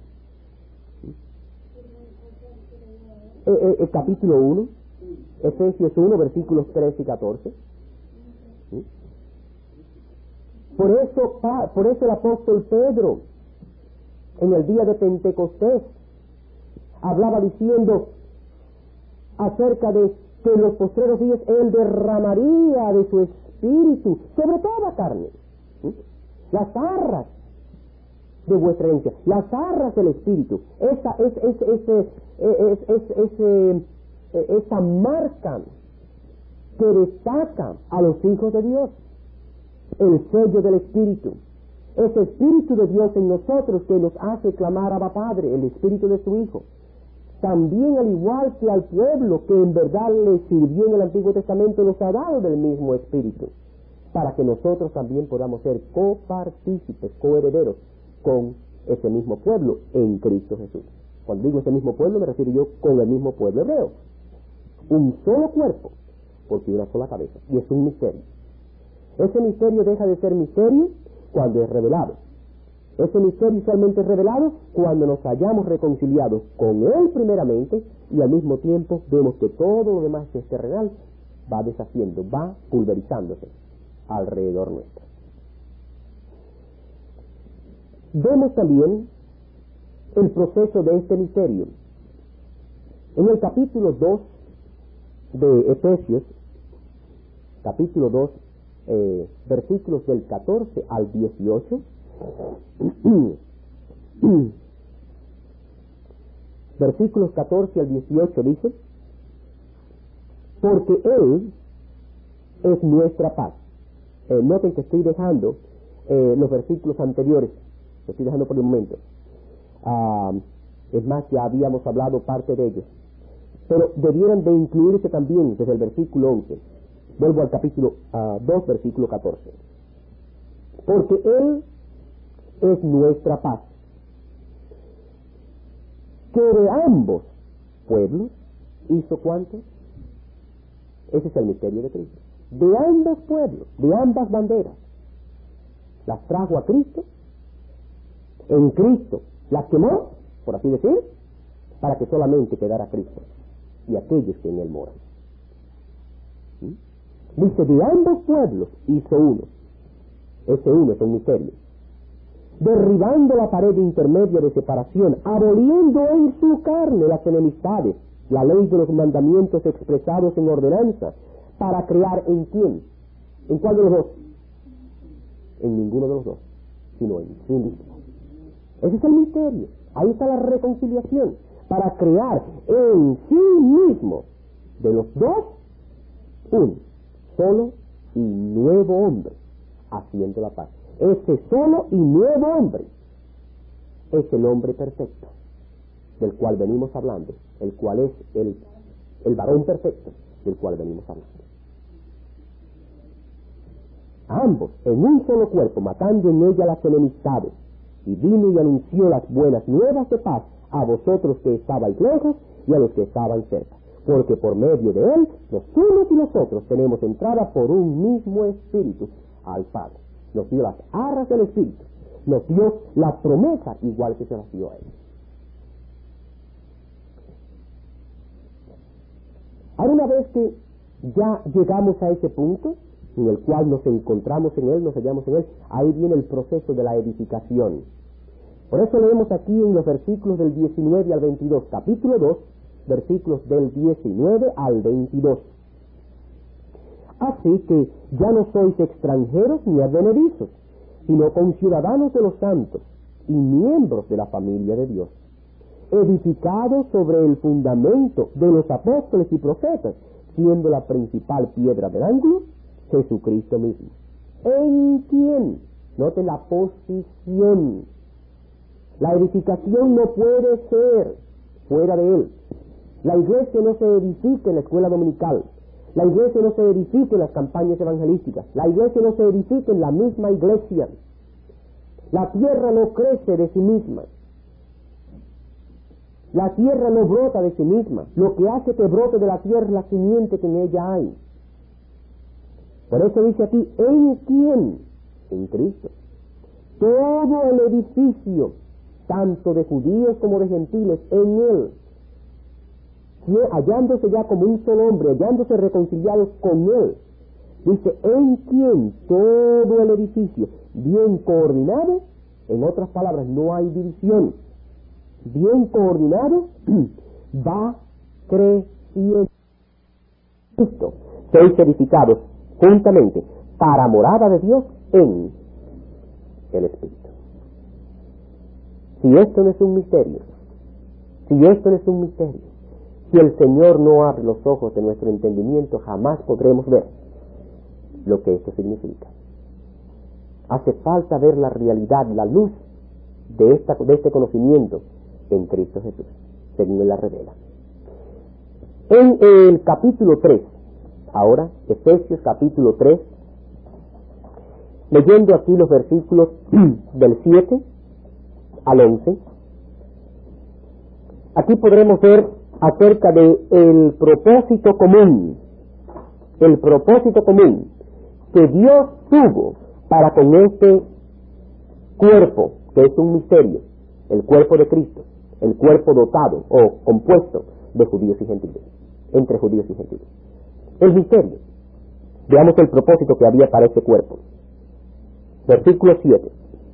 Eh, eh, eh, capítulo uno, Efesios uno, versículos trece y catorce. ¿Sí? Por eso, por eso el apóstol Pedro, en el día de Pentecostés, hablaba diciendo acerca de que en los postreros días Él derramaría de su espíritu sobre toda carne. ¿Sí? Las arras de vuestra herencia, las arras del espíritu, esa es, es, es, es, es, es, es esa marca que destaca a los hijos de Dios, el sello del espíritu, ese espíritu de Dios en nosotros que nos hace clamar a Padre, el espíritu de su Hijo. También, al igual que al pueblo que en verdad le sirvió en el Antiguo Testamento, nos ha dado del mismo espíritu, para que nosotros también podamos ser copartícipes, coherederos con ese mismo pueblo en Cristo Jesús. Cuando digo ese mismo pueblo, me refiero yo con el mismo pueblo hebreo. Un solo cuerpo, porque una sola cabeza, y es un misterio. Ese misterio deja de ser misterio cuando es revelado. Ese misterio usualmente es revelado cuando nos hayamos reconciliado con Él primeramente, y al mismo tiempo vemos que todo lo demás que es terrenal va deshaciendo, va pulverizándose alrededor nuestro. Vemos también el proceso de este misterio. En el capítulo dos de Efesios, capítulo dos, eh, versículos del catorce al dieciocho, versículos catorce al dieciocho dice: porque Él es nuestra paz. Eh, noten que estoy dejando eh, los versículos anteriores, los estoy dejando por el momento. Ah, es más, ya habíamos hablado parte de ellos, pero debieran de incluirse también desde el versículo once. Vuelvo al capítulo uh, dos, versículo catorce. Porque Él es nuestra paz, que de ambos pueblos hizo ¿cuántos? Ese es el misterio de Cristo. De ambos pueblos, de ambas banderas, las trajo a Cristo, en Cristo las quemó, por así decir, para que solamente quedara Cristo y aquellos que en Él moran. ¿Sí? Dice, de ambos pueblos hizo uno. Ese uno es un misterio. Derribando la pared intermedia de separación, aboliendo en su carne las enemistades, la ley de los mandamientos expresados en ordenanza, para crear ¿en quién? ¿En cuál de los dos? En ninguno de los dos, sino en sí mismo. Ese es el misterio. Ahí está la reconciliación, para crear en sí mismo de los dos un solo y nuevo hombre, haciendo la paz. Ese solo y nuevo hombre es el hombre perfecto, del cual venimos hablando, el cual es el, el varón perfecto, del cual venimos hablando. Ambos, en un solo cuerpo, matando en ella las enemistades, y vino y anunció las buenas nuevas de paz a vosotros que estabais lejos y a los que estaban cerca, porque por medio de él, los unos y los otros tenemos entrada por un mismo espíritu al Padre. Nos dio las arras del espíritu, nos dio la promesa igual que se las dio a él. Ahora, una vez que ya llegamos a ese punto en el cual nos encontramos en él, nos hallamos en él, ahí viene el proceso de la edificación. Por eso leemos aquí en los versículos del diecinueve al veintidós, capítulo dos, versículos del diecinueve al veintidós. Así que ya no sois extranjeros ni advenedizos, sino conciudadanos de los santos y miembros de la familia de Dios, edificados sobre el fundamento de los apóstoles y profetas, siendo la principal piedra del ángulo Jesucristo mismo. ¿En quién? Note la posición. La edificación no puede ser fuera de él. La iglesia no se edifica en la escuela dominical. La iglesia no se edifica en las campañas evangelísticas. La iglesia no se edifica en la misma iglesia. La tierra no crece de sí misma. La tierra no brota de sí misma. Lo que hace que brote de la tierra es la simiente que en ella hay. Por eso dice aquí, ¿en quién? En Cristo. Todo el edificio, tanto de judíos como de gentiles, en Él, hallándose ya como un solo hombre, hallándose reconciliados con Él, dice, ¿en quién? Todo el edificio, bien coordinado, en otras palabras, no hay división, bien coordinado, va creciendo. Cristo, seis edificados juntamente para morada de Dios en el Espíritu. Si esto no es un misterio, si esto no es un misterio, si el Señor no abre los ojos de nuestro entendimiento, jamás podremos ver lo que esto significa. Hace falta ver la realidad, la luz de, esta, de este conocimiento en Cristo Jesús, según Él la revela. En el capítulo tres, ahora, Efesios capítulo tres, leyendo aquí los versículos del siete al once, aquí podremos ver acerca de el propósito común, el propósito común que Dios tuvo para con este cuerpo, que es un misterio, el cuerpo de Cristo, el cuerpo dotado o compuesto de judíos y gentiles, entre judíos y gentiles. El misterio. Veamos el propósito que había para este cuerpo. Versículo siete.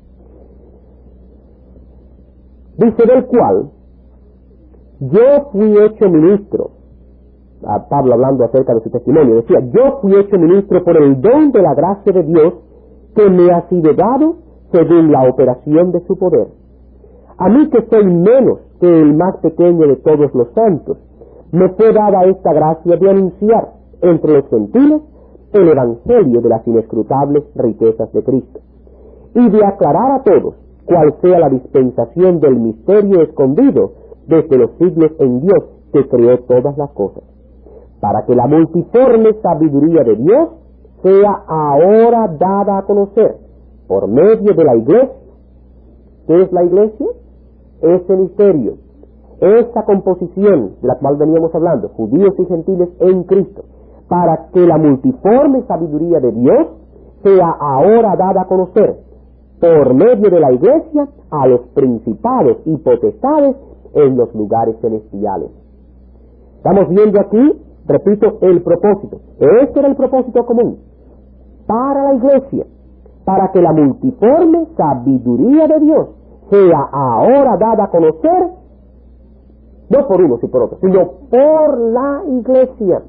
Dice, del cual yo fui hecho ministro. A Pablo hablando acerca de su testimonio, decía, yo fui hecho ministro por el don de la gracia de Dios que me ha sido dado según la operación de su poder. A mí, que soy menos que el más pequeño de todos los santos, me fue dada esta gracia de anunciar entre los gentiles el evangelio de las inescrutables riquezas de Cristo, y de aclarar a todos cuál sea la dispensación del misterio escondido desde los siglos en Dios, que creó todas las cosas, para que la multiforme sabiduría de Dios sea ahora dada a conocer por medio de la iglesia. ¿Qué es la iglesia? Ese misterio, esa composición de la cual veníamos hablando, judíos y gentiles en Cristo, para que la multiforme sabiduría de Dios sea ahora dada a conocer por medio de la iglesia a los principados y potestades en los lugares celestiales. Estamos viendo aquí, repito, el propósito. Este era el propósito común para la iglesia, para que la multiforme sabiduría de Dios sea ahora dada a conocer, no por unos y por otros, sino por la iglesia.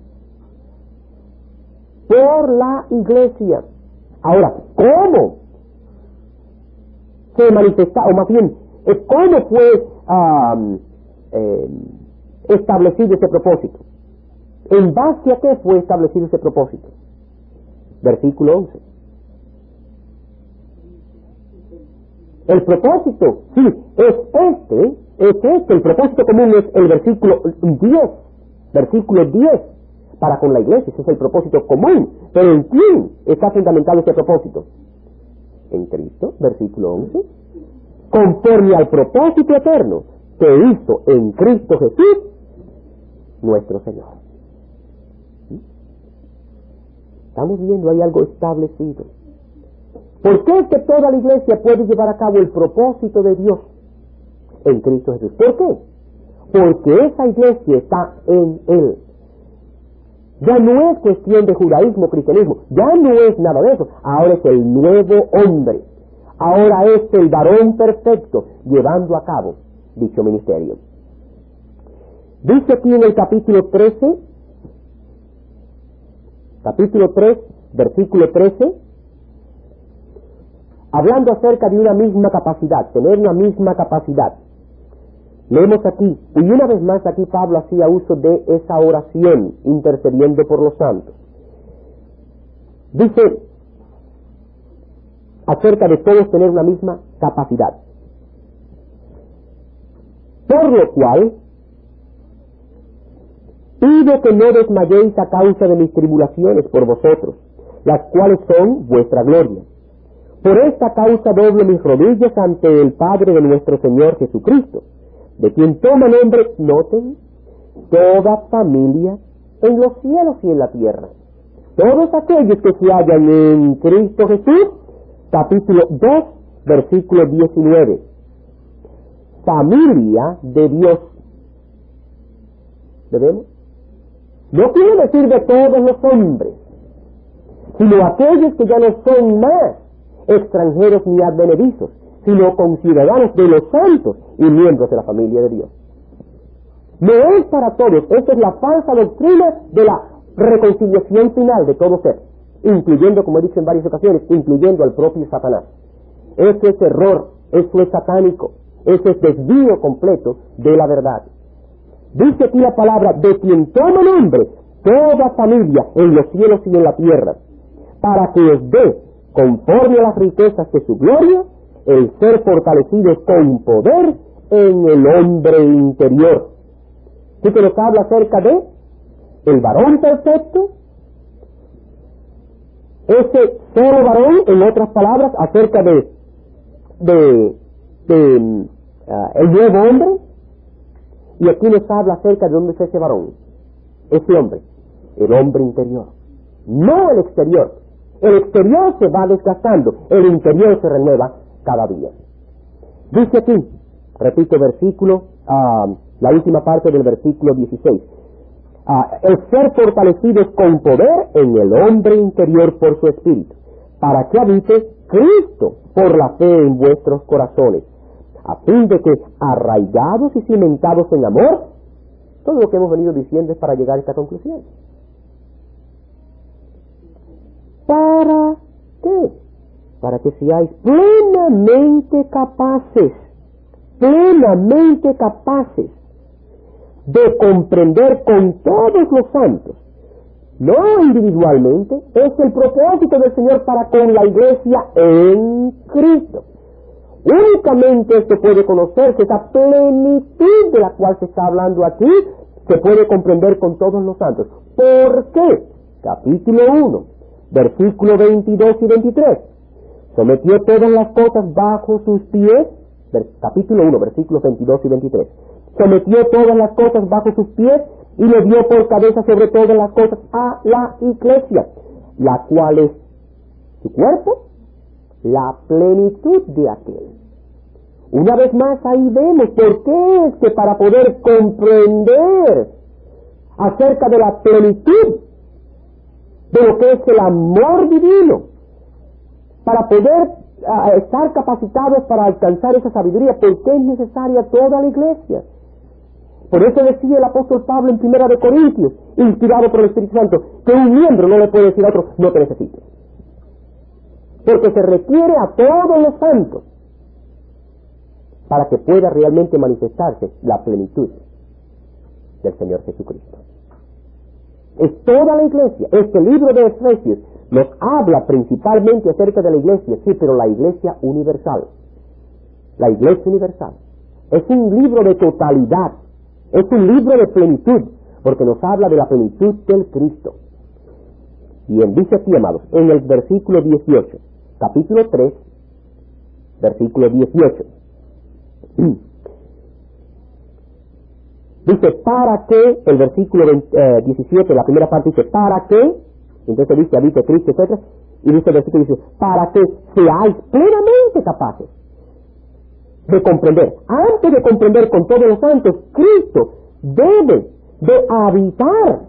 Por la iglesia. Ahora, ¿cómo se manifestó, o más bien, cómo fue um, eh, establecido ese propósito? ¿En base a qué fue establecido ese propósito? Versículo once. El propósito, sí, es este, es este, el propósito común es el versículo diez, versículo diez, para con la iglesia, ese es el propósito común. Pero ¿en quién está fundamentado este propósito? En Cristo, versículo once, conforme al propósito eterno que hizo en Cristo Jesús, nuestro Señor. Estamos viendo ahí algo establecido. ¿Por qué es que toda la iglesia puede llevar a cabo el propósito de Dios en Cristo Jesús? ¿Por qué? Porque esa iglesia está en Él. Ya no es cuestión de judaísmo, cristianismo, ya no es nada de eso. Ahora es el nuevo hombre. Ahora es el varón perfecto llevando a cabo dicho ministerio. Dice aquí en el capítulo trece, capítulo tres, versículo trece, hablando acerca de una misma capacidad, tener una misma capacidad. Leemos aquí, y una vez más aquí Pablo hacía uso de esa oración, intercediendo por los santos. Dice acerca de todos tener una misma capacidad. Por lo cual, pido que no desmayéis a causa de mis tribulaciones por vosotros, las cuales son vuestra gloria. Por esta causa doblo mis rodillas ante el Padre de nuestro Señor Jesucristo, de quien toma nombre, noten, toda familia en los cielos y en la tierra, todos aquellos que se hallan en Cristo Jesús, capítulo dos, versículo diecinueve. Familia de Dios. ¿Debemos? No quiere decir de todos los hombres, sino aquellos que ya no son más extranjeros ni advenedizos, sino conciudadanos de los santos y miembros de la familia de Dios. No es para todos. Esta es la falsa doctrina de la reconciliación final de todo ser, incluyendo, como he dicho en varias ocasiones, incluyendo al propio Satanás. Eso es error, eso es satánico, eso es desvío completo de la verdad. Dice aquí la palabra, de quien toma nombre toda familia en los cielos y en la tierra, para que os dé, conforme a las riquezas de su gloria, el ser fortalecidos con poder en el hombre interior. ¿Sí que nos habla acerca de el varón perfecto? Ese solo varón, en otras palabras, acerca de, de, de uh, el nuevo hombre. Y aquí nos habla acerca de dónde es ese varón, ese hombre, el hombre interior, no el exterior. El exterior se va desgastando, el interior se renueva cada día. Dice aquí, repito versículo, uh, la última parte del versículo dieciséis, uh, el ser fortalecidos con poder en el hombre interior por su espíritu, para que habite Cristo por la fe en vuestros corazones, a fin de que, arraigados y cimentados en amor, todo lo que hemos venido diciendo es para llegar a esta conclusión. ¿Para qué? Para que seáis plenamente capaces, plenamente capaces de comprender con todos los santos, no individualmente, es el propósito del Señor para con la iglesia en Cristo. Únicamente esto puede conocerse, esa plenitud de la cual se está hablando aquí, se puede comprender con todos los santos. ¿Por qué? Capítulo uno, versículo veintidós y veintitrés. Sometió todas las cosas bajo sus pies, capítulo uno, versículos veintidós y veintitrés. Sometió todas las cosas bajo sus pies y le dio por cabeza sobre todas las cosas a la iglesia, la cual es su cuerpo, la plenitud de aquel. Una vez más ahí vemos por qué es que para poder comprender acerca de la plenitud de lo que es el amor divino, para poder uh, estar capacitados para alcanzar esa sabiduría, ¿por qué es necesaria toda la iglesia? Por eso decía el apóstol Pablo en Primera de Corintios, inspirado por el Espíritu Santo, que un miembro no le puede decir a otro, no te necesito. Porque se requiere a todos los santos para que pueda realmente manifestarse la plenitud del Señor Jesucristo. Es toda la iglesia. Este libro de Efesios nos habla principalmente acerca de la iglesia, sí, pero la iglesia universal. La iglesia universal. Es un libro de totalidad. Es un libro de plenitud, porque nos habla de la plenitud del Cristo. Y él dice aquí, amados, en el versículo dieciocho, capítulo tres, versículo dieciocho. Dice, ¿para qué? El versículo veinte, eh, diecisiete, la primera parte dice, ¿para qué? Entonces dice, habite Cristo, etcétera. Y dice el versículo dice, para que seáis plenamente capaces de comprender. Antes de comprender con todos los santos, Cristo debe de habitar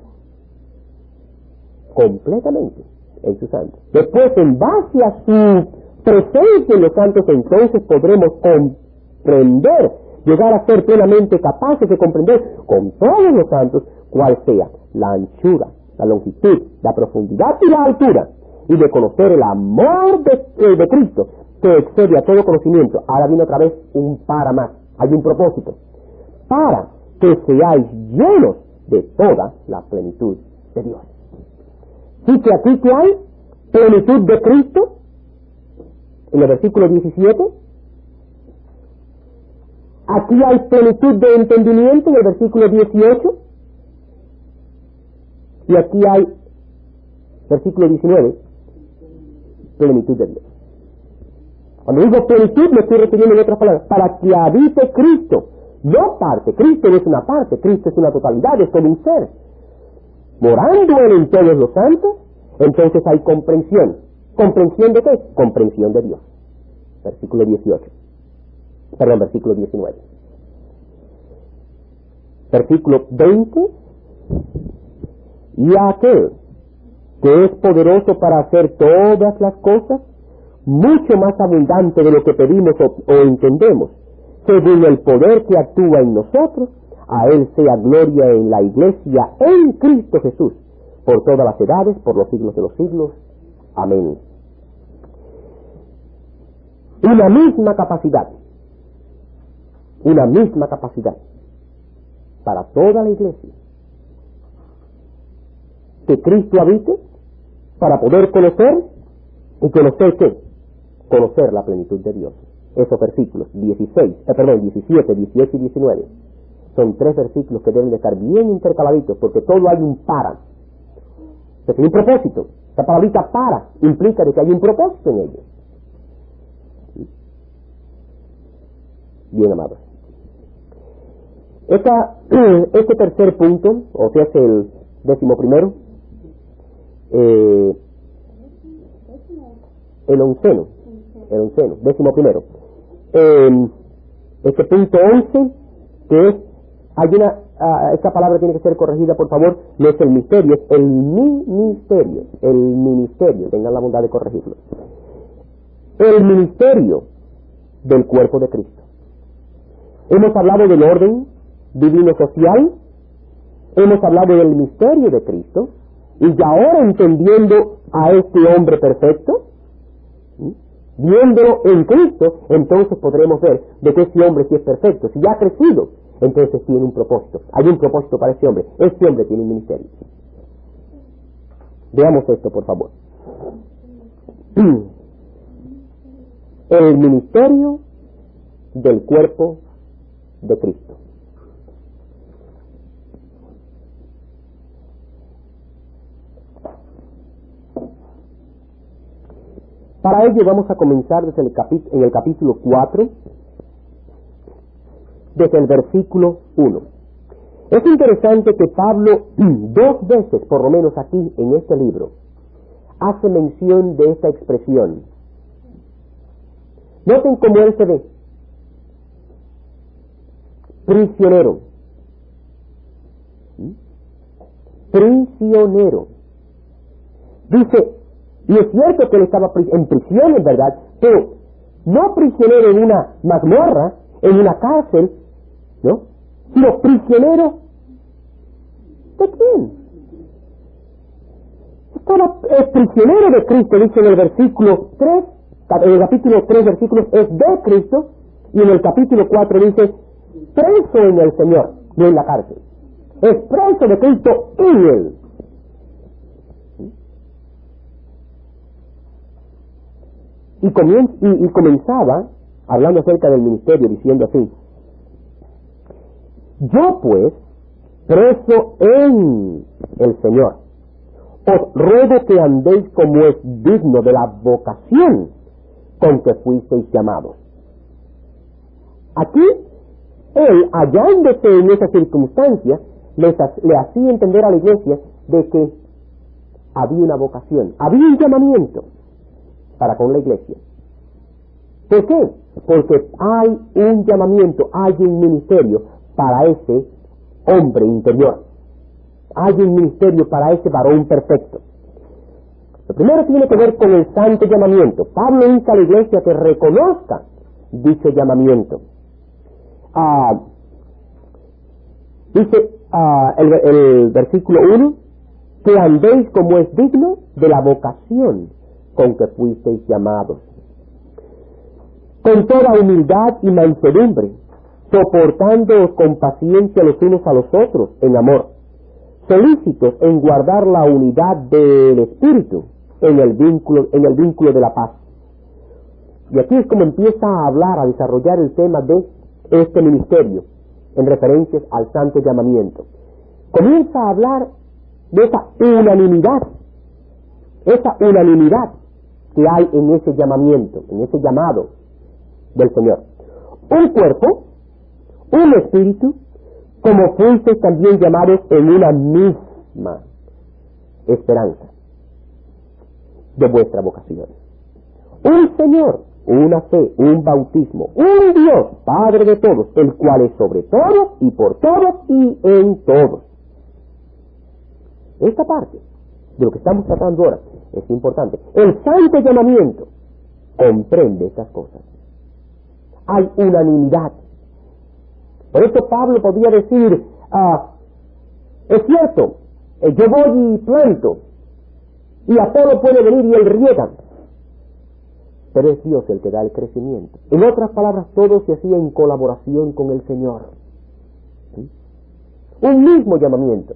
completamente en sus santos. Después, en base a su presencia en los santos, entonces podremos comprender, llegar a ser plenamente capaces de comprender con todos los santos cuál sea la anchura, la longitud, la profundidad y la altura, y de conocer el amor de, eh, de Cristo, que excede a todo conocimiento. Ahora viene otra vez un para más, hay un propósito, para que seáis llenos de toda la plenitud de Dios. ¿Sí que aquí que hay plenitud de Cristo? En el versículo diecisiete. Aquí hay plenitud de entendimiento en el versículo dieciocho. Y aquí hay, versículo diecinueve, plenitud de Dios. Cuando digo plenitud me estoy refiriendo en otras palabras, para que habite Cristo, no parte. Cristo no es una parte, Cristo es una totalidad, es todo un ser. Morando Él en todos los santos, entonces hay comprensión. ¿Comprensión de qué? Comprensión de Dios. Versículo dieciocho. Perdón, versículo diecinueve. Versículo veinte. Y a aquel que es poderoso para hacer todas las cosas, mucho más abundante de lo que pedimos o, o entendemos, según el poder que actúa en nosotros, a Él sea gloria en la Iglesia, en Cristo Jesús, por todas las edades, por los siglos de los siglos. Amén. Una misma capacidad, una misma capacidad para toda la Iglesia, que Cristo habite para poder conocer, y conocer ¿qué? Conocer la plenitud de Dios. Esos versículos dieciséis, eh, perdón, diecisiete, dieciocho y diecinueve son tres versículos que deben de estar bien intercaladitos, porque todo hay un para. Porque hay un propósito. Esta palabrita para implica de que hay un propósito en ello. Bien, amados. Esta, este tercer punto, o sea, es el décimo primero, eh, el onceno, el onceno, décimo primero. Eh, este punto once, que es, hay una, uh, esta palabra tiene que ser corregida, por favor, no es el misterio, es el ministerio, el ministerio, tengan la bondad de corregirlo. El ministerio del cuerpo de Cristo. Hemos hablado del orden divino social, hemos hablado del misterio de Cristo, y ya ahora entendiendo a este hombre perfecto, ¿sí?, viéndolo en Cristo, entonces podremos ver de que ese hombre sí es perfecto. Si ya ha crecido, entonces tiene un propósito. Hay un propósito para ese hombre. Ese hombre tiene un ministerio. Veamos esto, por favor. El ministerio del cuerpo de Cristo. Para ello vamos a comenzar desde el capi- en el capítulo cuatro, desde el versículo uno. Es interesante que Pablo dos veces, por lo menos aquí en este libro, hace mención de esta expresión. Noten cómo él se ve. Prisionero. Prisionero. Dice, y es cierto que él estaba en prisión, en verdad, pero no prisionero en una mazmorra, en una cárcel, ¿no? Sino prisionero ¿de quién? Estaba el prisionero de Cristo, dice en el versículo tres, en el capítulo tres versículos, es de Cristo, y en el capítulo cuatro dice, preso en el Señor, no en la cárcel. Es preso de Cristo en él. Y, comien y, y comenzaba hablando acerca del ministerio, diciendo así: yo pues, preso en el Señor, os ruego que andéis como es digno de la vocación con que fuisteis llamados. Aquí, él, hallándose en esa circunstancia, les, le hacía entender a la iglesia de que había una vocación, había un llamamiento para con la iglesia. ¿Por qué? Porque hay un llamamiento, hay un ministerio para ese hombre interior. Hay un ministerio para ese varón perfecto. Lo primero tiene que ver con el santo llamamiento. Pablo insta a la iglesia que reconozca dicho llamamiento. Ah, dice ah, el, el versículo uno, que andéis como es digno de la vocación con que fuisteis llamados, con toda humildad y mansedumbre, soportándoos con paciencia los unos a los otros en amor, solícitos en guardar la unidad del Espíritu en el vínculo, en el vínculo de la paz. Y aquí es como empieza a hablar, a desarrollar el tema de este ministerio, en referencias al santo llamamiento. Comienza a hablar de esa unanimidad, esa unanimidad que hay en ese llamamiento, en ese llamado del Señor. Un cuerpo, un espíritu, como fuisteis también llamados en una misma esperanza. de vuestra vocación. Un Señor, una fe, un bautismo, un Dios, Padre de todos, el cual es sobre todos y por todos y en todos. Esta parte de lo que estamos tratando ahora es importante. El santo llamamiento comprende estas cosas. Hay unanimidad. Por eso Pablo podía decir, ah, es cierto, eh, yo voy y planto, y Apolo puede venir y él riega, pero es Dios el que da el crecimiento. En otras palabras, todo se hacía en colaboración con el Señor. ¿Sí? Un mismo llamamiento.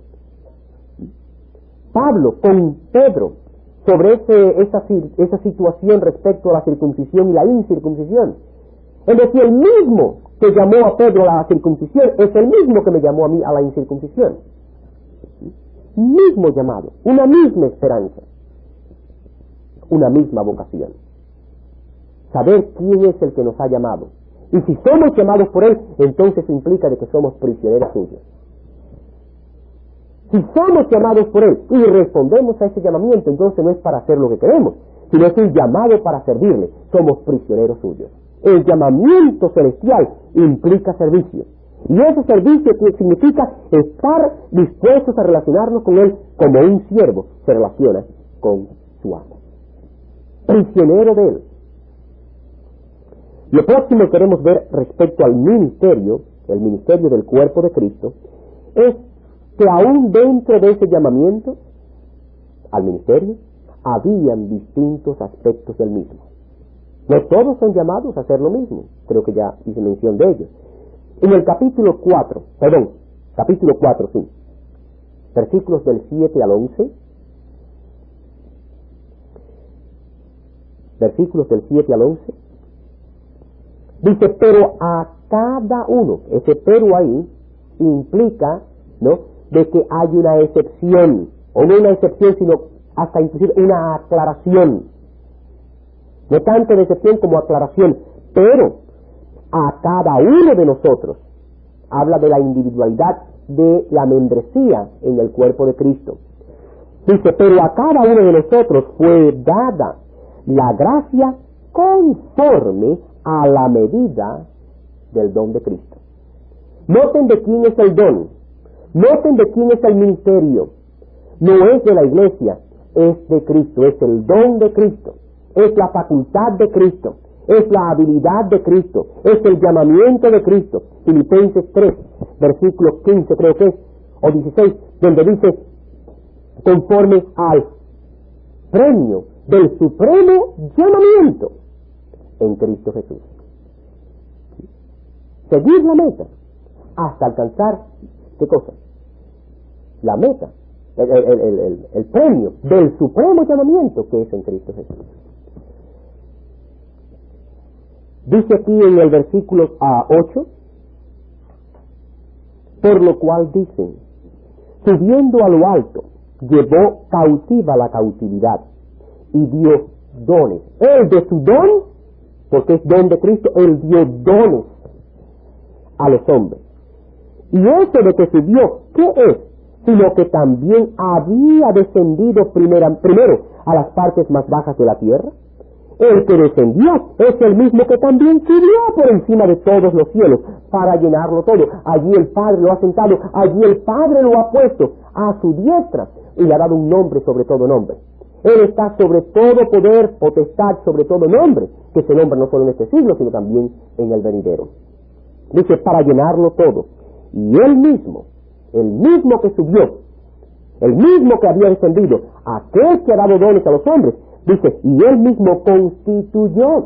Pablo con Pedro sobre ese, esa, esa situación respecto a la circuncisión y la incircuncisión. Es decir, el mismo que llamó a Pedro a la circuncisión es el mismo que me llamó a mí a la incircuncisión. Mismo llamado, una misma esperanza, una misma vocación. Saber quién es el que nos ha llamado. Y si somos llamados por Él, entonces implica de que somos prisioneros suyos. Si somos llamados por Él y respondemos a ese llamamiento, entonces no es para hacer lo que queremos, sino es un llamado para servirle. Somos prisioneros suyos. El llamamiento celestial implica servicio. Y ese servicio que significa estar dispuestos a relacionarnos con Él como un siervo se relaciona con su amo. Prisionero de Él. Lo próximo que queremos ver respecto al ministerio, el ministerio del cuerpo de Cristo, es que aún dentro de ese llamamiento al ministerio, habían distintos aspectos del mismo. No todos son llamados a hacer lo mismo, creo que ya hice mención de ellos. En el capítulo cuatro, perdón, capítulo cuatro, sí, versículos del siete al once, versículos del siete al once, dice, pero a cada uno, ese pero ahí implica, ¿no?, de que hay una excepción, o no una excepción, sino hasta inclusive una aclaración. No tanto de excepción como aclaración, pero a cada uno de nosotros habla de la individualidad de la membresía en el cuerpo de Cristo. Dice, pero a cada uno de nosotros fue dada la gracia conforme a la medida del don de Cristo. Noten de quién es el don. Noten de quién es el ministerio. No es de la iglesia, es de Cristo, es el don de Cristo, es la facultad de Cristo, es la habilidad de Cristo, es el llamamiento de Cristo. Filipenses tres, versículo quince creo que es, o dieciséis, donde dice, conforme al premio del supremo llamamiento en Cristo Jesús. Seguir la meta hasta alcanzar, ¿qué cosa? La meta, el, el, el, el, el premio del supremo llamamiento que es en Cristo Jesús. Dice aquí en el versículo ocho, por lo cual dicen, subiendo a lo alto, llevó cautiva la cautividad y dio dones. Él de su don, porque es don de Cristo, Él dio dones a los hombres. Y eso de que subió, ¿qué es? Sino que también había descendido primera, primero a las partes más bajas de la tierra. El que descendió es el mismo que también subió por encima de todos los cielos para llenarlo todo. Allí el Padre lo ha sentado, allí el Padre lo ha puesto a su diestra y le ha dado un nombre sobre todo nombre. Él está sobre todo poder, potestad, sobre todo nombre, que se nombra no solo en este siglo, sino también en el venidero. Dice, para llenarlo todo. Y él mismo, el mismo que subió, el mismo que había descendido, aquel que ha dado dones a los hombres, dice, y él mismo constituyó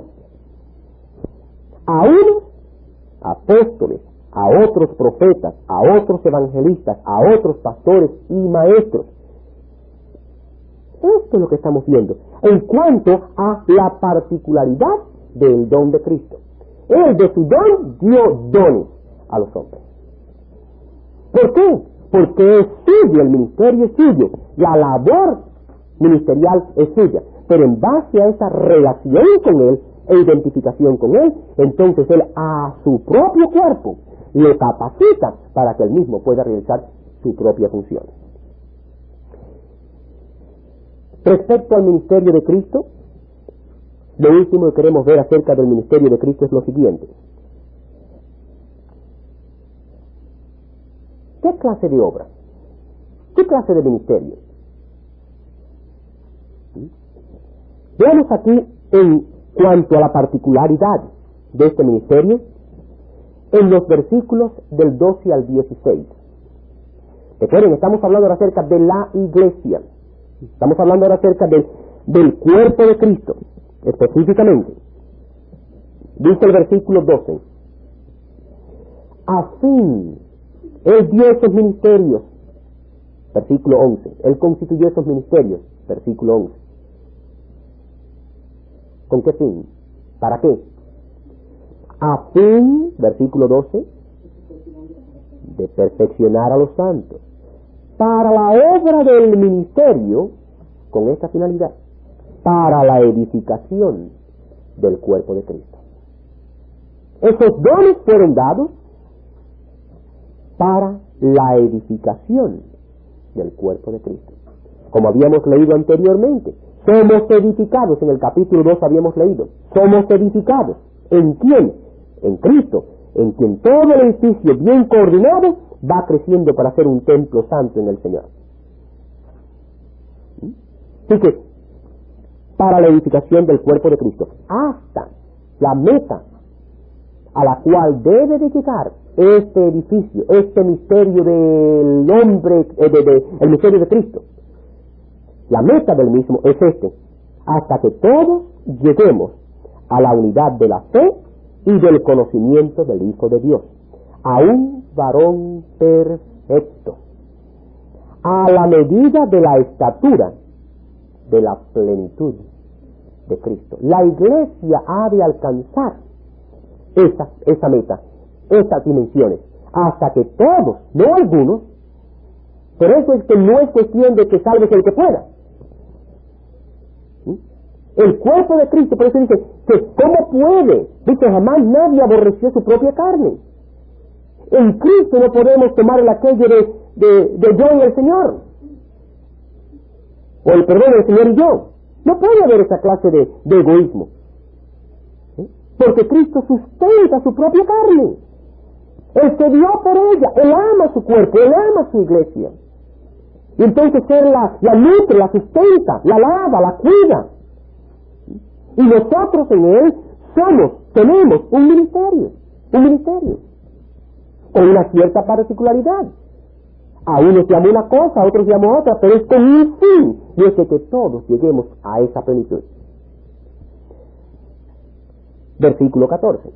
a unos apóstoles, a otros profetas, a otros evangelistas, a otros pastores y maestros. Esto es lo que estamos viendo en cuanto a la particularidad del don de Cristo. Él de su don dio dones a los hombres. ¿Por qué? Porque es suyo, el ministerio es suyo, la labor ministerial es suya, pero en base a esa relación con Él e identificación con Él, entonces Él a su propio cuerpo le capacita para que Él mismo pueda realizar su propia función. Respecto al ministerio de Cristo, lo último que queremos ver acerca del ministerio de Cristo es lo siguiente. ¿Qué clase de obra? ¿Qué clase de ministerio? Veamos aquí en cuanto a la particularidad de este ministerio, en los versículos del doce al dieciséis. Recuerden, estamos hablando ahora acerca de la iglesia. Estamos hablando ahora acerca del, del cuerpo de Cristo, específicamente. Dice el versículo doce. A fin, Él dio esos ministerios. Versículo once. Él constituyó esos ministerios. Versículo once. ¿Con qué fin? ¿Para qué? A fin, versículo doce, de perfeccionar a los santos. Para la obra del ministerio, con esta finalidad, para la edificación del cuerpo de Cristo. Esos dones fueron dados para la edificación del cuerpo de Cristo. Como habíamos leído anteriormente, somos edificados, en el capítulo dos habíamos leído, somos edificados. ¿En quién? En Cristo, en quien todo el edificio bien coordinado va creciendo para ser un templo santo en el Señor. Así que, para la edificación del cuerpo de Cristo, hasta la meta a la cual debe de llegar este edificio, este misterio del hombre, eh, de, de, el misterio de Cristo. La meta del mismo es este, hasta que todos lleguemos a la unidad de la fe y del conocimiento del Hijo de Dios, a un varón perfecto, a la medida de la estatura de la plenitud de Cristo. La iglesia ha de alcanzar esa, esa meta, esas dimensiones, hasta que todos, no algunos, por eso es que no es cuestión de que salves el que pueda. El cuerpo de Cristo, por eso dice que ¿cómo puede? Dice, jamás nadie aborreció su propia carne. En Cristo no podemos tomar el aquello de, de, de yo y el Señor, o el perdón del Señor y yo. No puede haber esa clase de, de egoísmo, ¿sí? Porque Cristo sustenta su propia carne. Él se dio por ella, Él ama su cuerpo, Él ama su iglesia. Y entonces Él la, la nutre, la sustenta, la lava, la cuida. Y nosotros en Él somos, tenemos un ministerio, un ministerio, con una cierta particularidad. A unos llama una cosa, a otros llama otra, pero es con un fin, y es de que todos lleguemos a esa plenitud. Versículo catorce.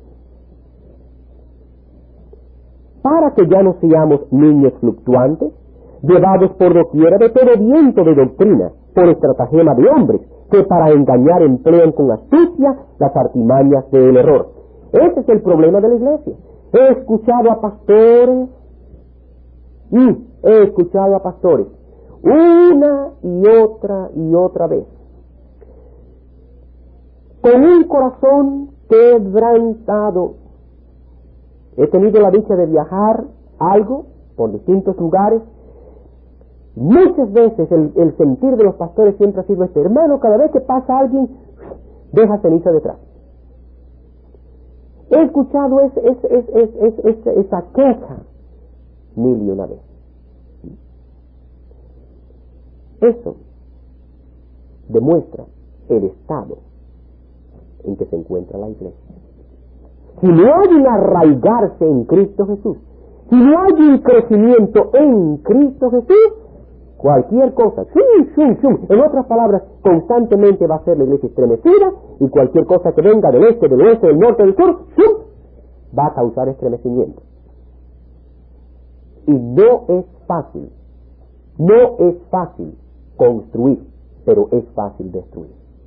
Para que ya no seamos niños fluctuantes, llevados por doquiera de todo viento de doctrina, por estratagema de hombres, que para engañar emplean con astucia las artimañas del error. Ese es el problema de la iglesia. He escuchado a pastores, y he escuchado a pastores, una y otra y otra vez, con un corazón quebrantado. He tenido la dicha de viajar algo por distintos lugares. Muchas veces el, el sentir de los pastores siempre ha sido este: hermano, cada vez que pasa alguien, deja ceniza detrás. He escuchado es, es, es, es, es, es, esa queja mil y una vez. Eso demuestra el estado en que se encuentra la iglesia. Si no hay un arraigarse en Cristo Jesús, si no hay un crecimiento en Cristo Jesús, cualquier cosa, shum, shum, shum, en otras palabras, constantemente va a ser la iglesia estremecida, y cualquier cosa que venga del este, del oeste, del norte, del sur, shum, va a causar estremecimiento. Y no es fácil, no es fácil construir, pero es fácil destruir.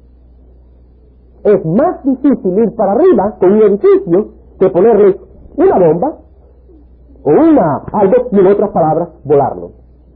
Es más difícil ir para arriba con un edificio que ponerle una bomba o una algo, y en otras palabras, volarlo.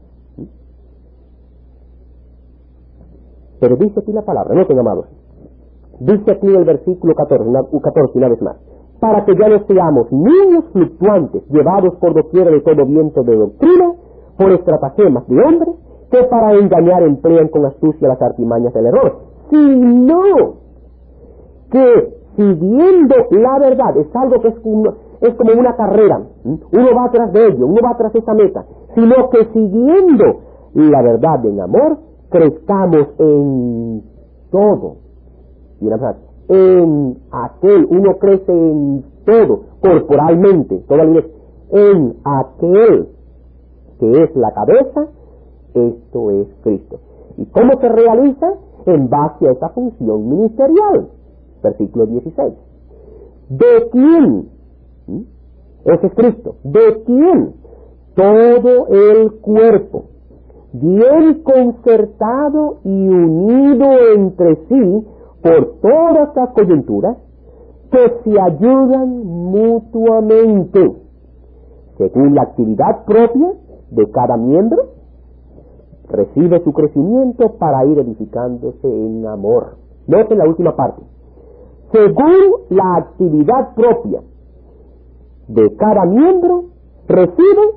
Pero dice aquí la palabra, no tengo amados, dice aquí en el versículo catorce, una, catorce una vez más: para que ya no seamos niños fluctuantes, llevados por doquiera de todo viento de doctrina, por estratagemas de hombres, que para engañar emplean con astucia las artimañas del error, sino que siguiendo la verdad, es algo que es como, es como una carrera, uno va tras de ello, uno va tras esa meta, sino que siguiendo la verdad en amor, crezcamos en todo. Y una frase, en aquel, uno crece en todo, corporalmente, toda la iglesia, en aquel que es la cabeza, esto es Cristo. ¿Y cómo se realiza? En base a esa función ministerial. Versículo dieciséis. ¿De quién? ¿Mm? Ese es Cristo. ¿De quién? Todo el cuerpo, bien concertado y unido entre sí por todas las coyunturas, que se ayudan mutuamente, según la actividad propia de cada miembro, recibe su crecimiento para ir edificándose en amor. Noten la última parte. Según la actividad propia de cada miembro, recibe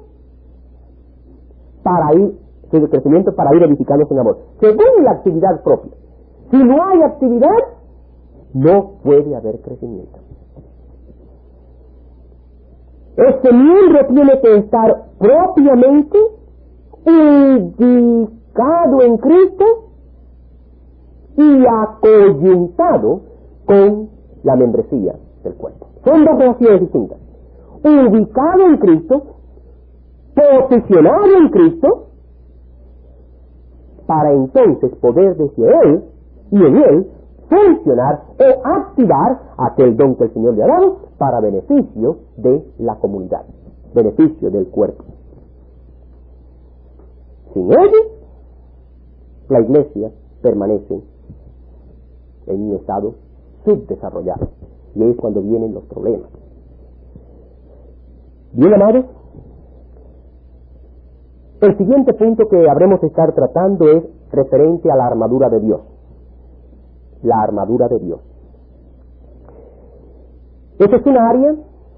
para ir, su crecimiento para ir edificándose en amor. Según la actividad propia. Si no hay actividad, no puede haber crecimiento. Este miembro tiene que estar propiamente ubicado en Cristo y acoyuntado con la membresía del cuerpo. Son dos relaciones distintas. Ubicado en Cristo, posicionado en Cristo, para entonces poder desde Él y en Él funcionar o activar aquel don que el Señor le ha dado para beneficio de la comunidad, beneficio del cuerpo. Sin ello, la iglesia permanece en un estado subdesarrollado. Y ahí es cuando vienen los problemas. Bien, amados, el siguiente punto que habremos de estar tratando es referente a la armadura de Dios. La armadura de Dios. Esta es una área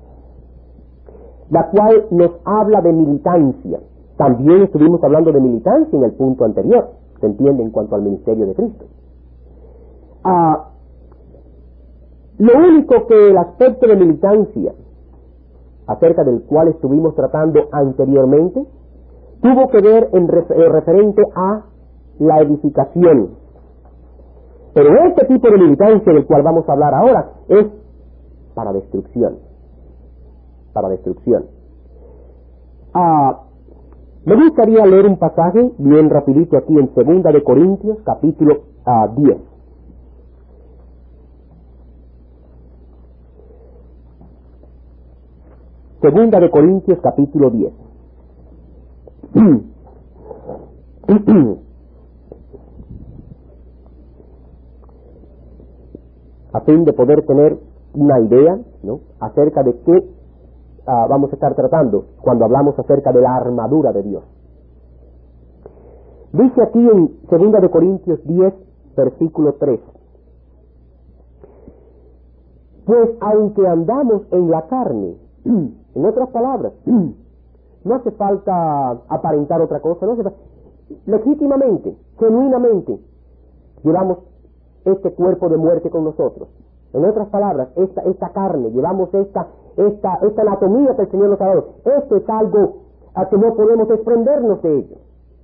la cual nos habla de militancia. También estuvimos hablando de militancia en el punto anterior, se entiende, en cuanto al ministerio de Cristo. Ah, lo único que el aspecto de militancia, acerca del cual estuvimos tratando anteriormente, tuvo que ver en refer- referente a la edificación. Pero este tipo de militancia del cual vamos a hablar ahora es para destrucción. Para destrucción. Ah, me gustaría leer un pasaje bien rapidito aquí en Segunda de Corintios, capítulo ah, diez. Segunda de Corintios, capítulo diez. A fin de poder tener una idea, ¿no?, acerca de qué uh, vamos a estar tratando cuando hablamos acerca de la armadura de Dios. Dice aquí en Segunda de Corintios diez, versículo tres. Pues aunque andamos en la carne, en otras palabras, no hace falta aparentar otra cosa, no hace falta, legítimamente, genuinamente, llevamos este cuerpo de muerte con nosotros. En otras palabras, esta, esta carne, llevamos esta, esta, esta anatomía que el Señor nos ha dado. Esto es algo a que no podemos desprendernos de ello.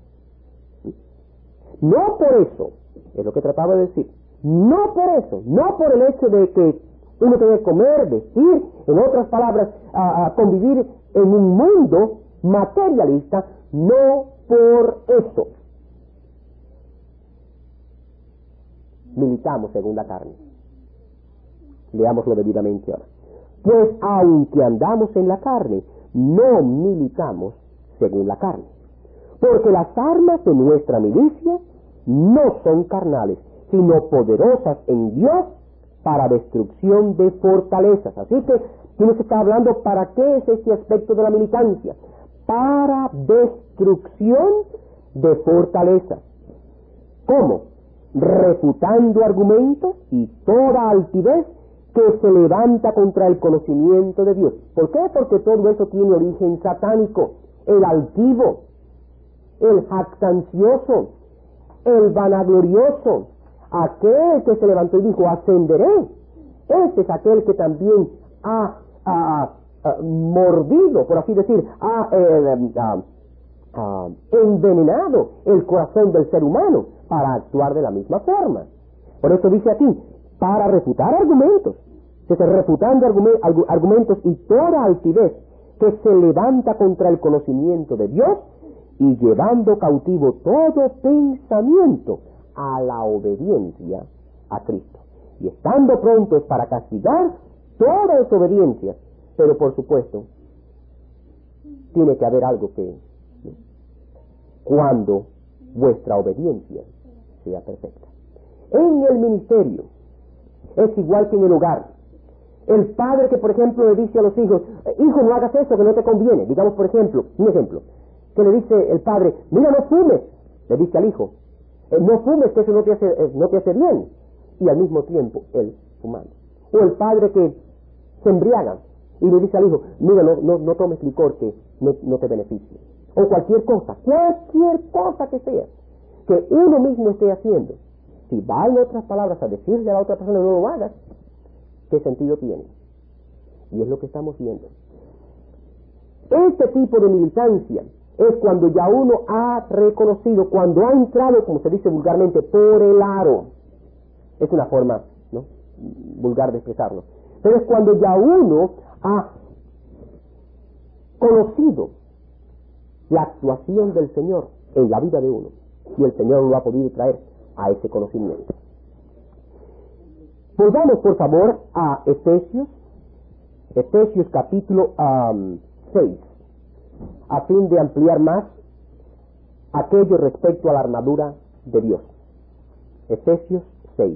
No por eso, es lo que trataba de decir, no por eso, no por el hecho de que uno tiene que comer, vestir, en otras palabras, a, a convivir en un mundo materialista, no por eso militamos según la carne. Leámoslo debidamente ahora. Pues aunque andamos en la carne, no militamos según la carne. Porque las armas de nuestra milicia no son carnales, sino poderosas en Dios para destrucción de fortalezas. Así que tú nos estás hablando, ¿para qué es este aspecto de la militancia? Para destrucción de fortalezas. ¿Cómo? Refutando argumentos y toda altivez que se levanta contra el conocimiento de Dios. ¿Por qué? Porque todo eso tiene origen satánico. El altivo el jactancioso, el vanaglorioso, aquel que se levantó y dijo, ascenderé. Este es aquel que también ha, ha, ha mordido, por así decir, ha eh, ha, ha envenenado el corazón del ser humano para actuar de la misma forma. Por eso dice aquí, para refutar argumentos, que se refutando argumentos y toda altivez que se levanta contra el conocimiento de Dios y llevando cautivo todo pensamiento a la obediencia a Cristo. Y estando prontos para castigar toda desobediencia, pero por supuesto, tiene que haber algo que, ¿no? Cuando vuestra obediencia sea perfecta. En el ministerio, es igual que en el hogar. El padre que, por ejemplo, le dice a los hijos, hijo, no hagas eso que no te conviene. Digamos, por ejemplo, un ejemplo, que le dice el padre, mira, no fumes. Le dice al hijo, no fumes, que eso no te hace, no te hace bien. Y al mismo tiempo, él fumando. O el padre que se embriaga y le dice al hijo, mira, no, no, no tomes licor que no, no te beneficie. O cualquier cosa, cualquier cosa que sea, que uno mismo esté haciendo. Si va en otras palabras a decirle a la otra persona, no lo hagas, ¿qué sentido tiene? Y es lo que estamos viendo. Este tipo de militancia es cuando ya uno ha reconocido, cuando ha entrado, como se dice vulgarmente, por el aro. Es una forma, ¿no?, vulgar de expresarlo. Pero es cuando ya uno ha conocido la actuación del Señor en la vida de uno. Y el Señor lo ha podido traer a ese conocimiento. Volvamos, por favor, a Efesios, Efesios capítulo um, seis, a fin de ampliar más aquello respecto a la armadura de Dios. Efesios seis.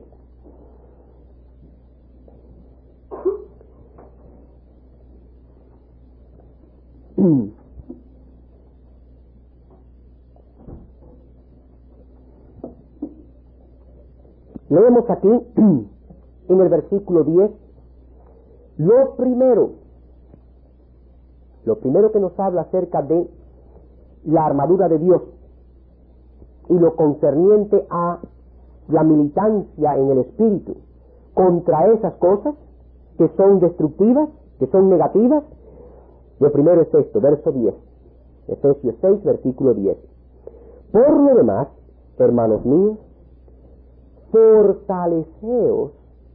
Leemos aquí en el versículo diez, lo primero, lo primero que nos habla acerca de la armadura de Dios y lo concerniente a la militancia en el espíritu contra esas cosas que son destructivas, que son negativas. Lo primero es esto, verso diez, Efesios seis, versículo diez. Por lo demás, hermanos míos, fortaleceos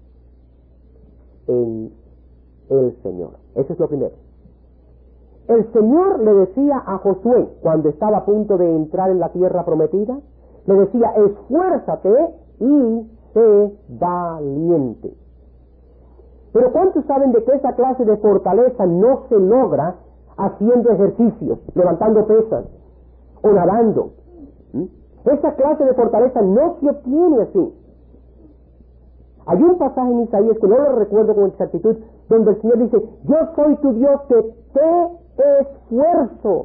en el Señor. Eso es lo primero. El Señor le decía a Josué, cuando estaba a punto de entrar en la tierra prometida, le decía, esfuérzate y sé valiente. Pero ¿cuántos saben de que esa clase de fortaleza no se logra haciendo ejercicios, levantando pesas o nadando? ¿Mm? Esa clase de fortaleza no se obtiene así. Hay un pasaje en Isaías que no lo recuerdo con exactitud, donde el Señor dice, yo soy tu Dios que te esfuerzo.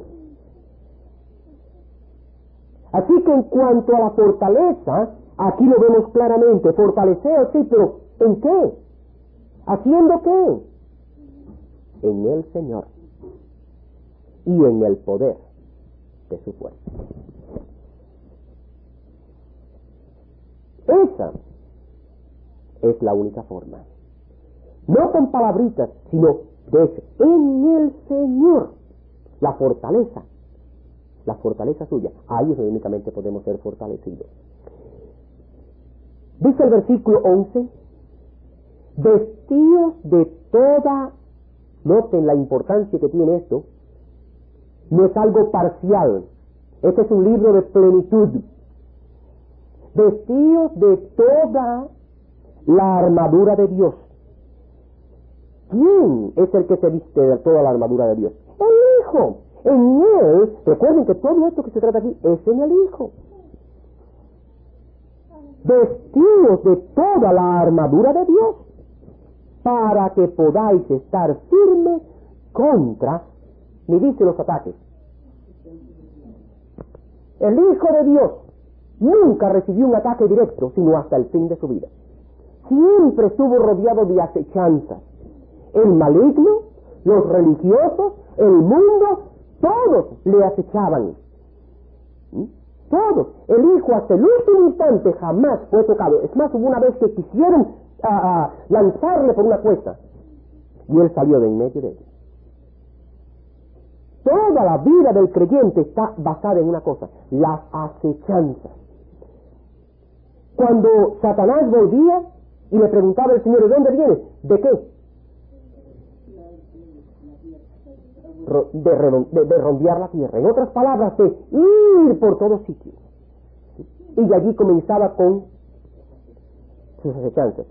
Así que en cuanto a la fortaleza, aquí lo vemos claramente, fortalecer, sí, pero ¿en qué? ¿Haciendo qué? En el Señor y en el poder de su fuerza. Esa es la única forma. No con palabritas, sino de hecho, en el Señor, la fortaleza, la fortaleza suya. Ahí es donde únicamente podemos ser fortalecidos. Dice el versículo once, vestidos de toda, noten la importancia que tiene esto, no es algo parcial, este es un libro de plenitud. Vestidos de toda la armadura de Dios. ¿Quién es el que se viste de toda la armadura de Dios? El Hijo. En Él, recuerden que todo esto que se trata aquí es en el Hijo. Vestidos de toda la armadura de Dios, para que podáis estar firmes contra, ni dice los ataques. El Hijo de Dios nunca recibió un ataque directo, sino hasta el fin de su vida. Siempre estuvo rodeado de acechanzas. El maligno, los religiosos, el mundo, todos le acechaban. ¿Mm? Todos. El Hijo hasta el último instante jamás fue tocado. Es más, hubo una vez que quisieron uh, uh, lanzarle por una cuesta y Él salió de en medio de ellos. Toda la vida del creyente está basada en una cosa: las acechanzas. Cuando Satanás volvía y le preguntaba al Señor: ¿de dónde vienes? ¿De qué? De, de, de rondear la tierra. En otras palabras, de ir por todos sitios. Y de allí comenzaba con sus acechanzas,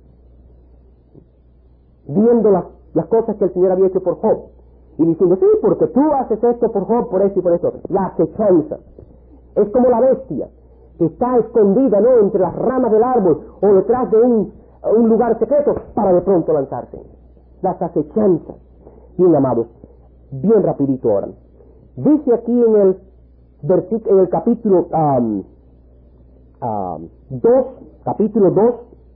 viendo las, las cosas que el Señor había hecho por Job y diciendo: sí, porque tú haces esto por Job, por esto y por esto. La acechanza es como la bestia que está escondida, ¿no?, entre las ramas del árbol o detrás de un, un lugar secreto para de pronto lanzarse. Las acechanzas. Bien, amados, bien rapidito ahora. Dice aquí en el versículo, en el capítulo um, um, dos, capítulo dos,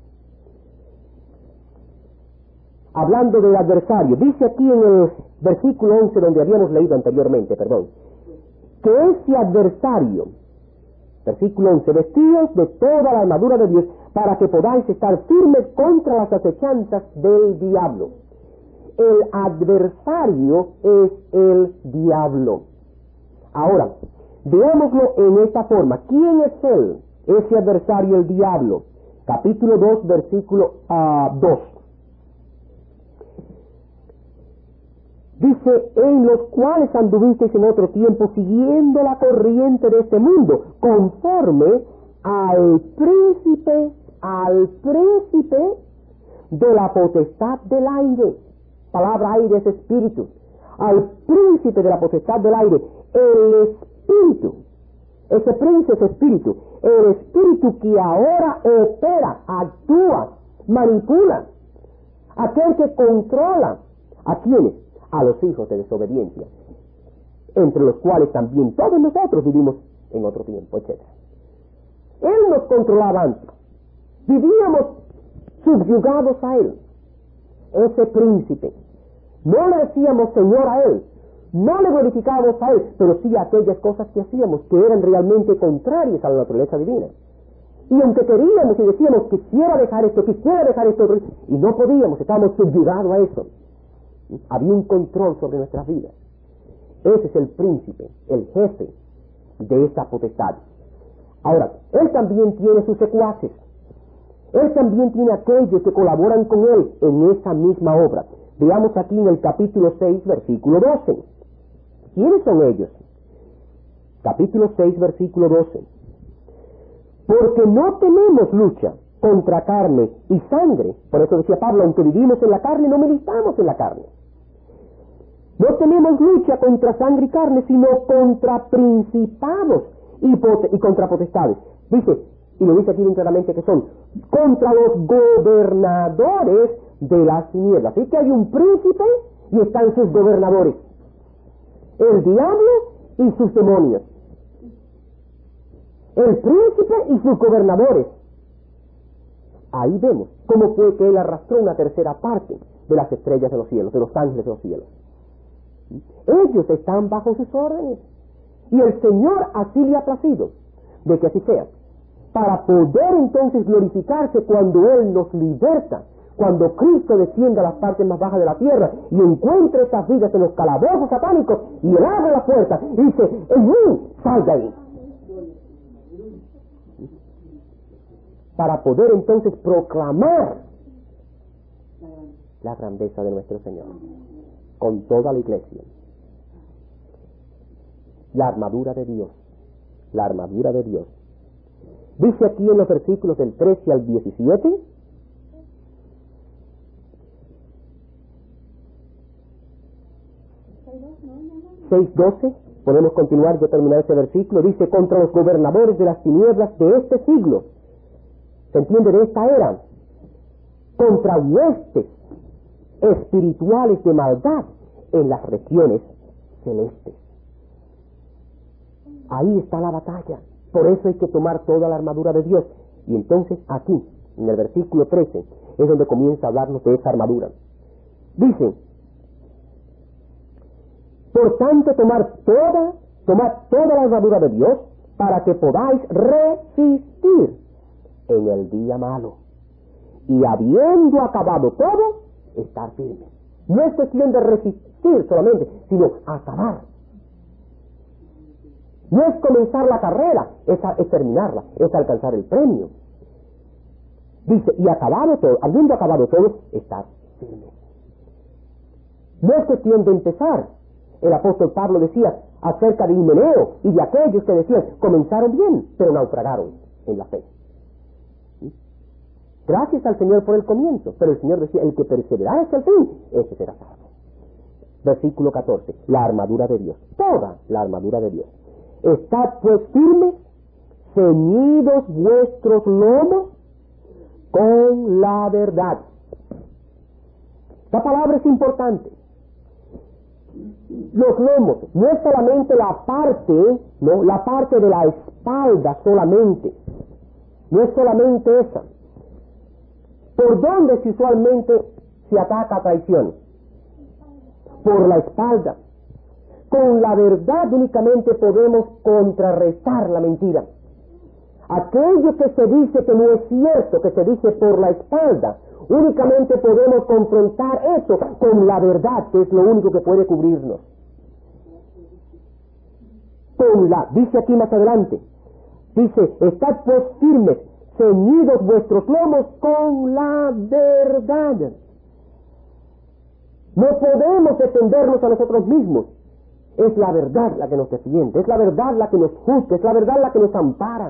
hablando del adversario, dice aquí en el versículo once, donde habíamos leído anteriormente, perdón, que ese adversario, versículo once, vestíos de toda la armadura de Dios para que podáis estar firmes contra las acechanzas del diablo. El adversario es el diablo. Ahora, veámoslo en esta forma. ¿Quién es él? Ese adversario, el diablo. Capítulo dos, versículo uh, dos. Dice: en los cuales anduvisteis en otro tiempo siguiendo la corriente de este mundo, conforme al príncipe, al príncipe de la potestad del aire. Palabra aire es espíritu. Al príncipe de la potestad del aire, el espíritu. Ese príncipe es espíritu. El espíritu que ahora opera, actúa, manipula. Aquel que controla. ¿A quiénes? A los hijos de desobediencia, entre los cuales también todos nosotros vivimos en otro tiempo, etcétera. Él nos controlaba antes. Vivíamos subyugados a él. Ese príncipe. No le decíamos Señor a él, no le glorificábamos a él, pero sí a aquellas cosas que hacíamos que eran realmente contrarias a la naturaleza divina. Y aunque queríamos y decíamos: quisiera dejar esto, quisiera dejar esto, y no podíamos, estábamos subyugados a eso. Había un control sobre nuestras vidas. Ese es el príncipe, el jefe de esa potestad. Ahora, él también tiene sus secuaces. Él también tiene aquellos que colaboran con él en esa misma obra. Veamos aquí en el capítulo seis, versículo doce. ¿Quiénes son ellos? Capítulo seis, versículo doce. Porque no tenemos lucha contra carne y sangre. Por eso decía Pablo: aunque vivimos en la carne, no militamos en la carne. No tenemos lucha contra sangre y carne, sino contra principados y, pot- y contra potestades. Dice, y lo dice aquí bien claramente, que son contra los gobernadores de las tinieblas. Así que hay un príncipe y están sus gobernadores, el diablo y sus demonios. El príncipe y sus gobernadores. Ahí vemos cómo fue que él arrastró una tercera parte de las estrellas de los cielos, de los ángeles de los cielos. Ellos están bajo sus órdenes. Y el Señor así le ha placido de que así sea, para poder entonces glorificarse cuando Él nos liberta, cuando Cristo descienda a las partes más bajas de la tierra y encuentre esas vidas en los calabozos satánicos y Él abre la puerta y dice: en mí, salga ahí. Para poder entonces proclamar la grandeza de nuestro Señor con toda la iglesia. La armadura de Dios, la armadura de Dios. Dice aquí en los versículos del trece al diecisiete: seis doce, podemos continuar de terminar ese versículo. Dice: contra los gobernadores de las tinieblas de este siglo, se entiende, de esta era, contra huestes espirituales de maldad en las regiones celestes. Ahí está la batalla. Por eso hay que tomar toda la armadura de Dios. Y entonces aquí, en el versículo trece, es donde comienza a hablarnos de esa armadura. Dice: por tanto, tomar toda tomad toda la armadura de Dios para que podáis resistir en el día malo. Y habiendo acabado todo, estar firmes. No es cuestión de resistir solamente, sino acabar. No es comenzar la carrera, es, a, es terminarla, es alcanzar el premio. Dice, y acabado todo, habiendo acabado todo, estar firmes. No es cuestión de empezar. El apóstol Pablo decía acerca de Himeneo y de aquellos que decían, comenzaron bien, pero naufragaron en la fe. ¿Sí? Gracias al Señor por el comienzo, pero el Señor decía, el que perseverará hasta el fin, ese será salvo. Versículo catorce, la armadura de Dios, toda la armadura de Dios. Estad pues firmes, ceñidos vuestros lomos con la verdad. Esta palabra es importante. Los lomos, no es solamente la parte, no, la parte de la espalda solamente, no es solamente esa. ¿Por dónde usualmente se ataca a traición? Por la espalda. Con la verdad únicamente podemos contrarrestar la mentira. Aquello que se dice que no es cierto, que se dice por la espalda, únicamente podemos confrontar eso con la verdad, que es lo único que puede cubrirnos. Con la, dice aquí más adelante, dice, estad pues firmes, ceñidos vuestros lomos con la verdad. No podemos defendernos a nosotros mismos. Es la verdad la que nos defiende, es la verdad la que nos juzga, es la verdad la que nos ampara.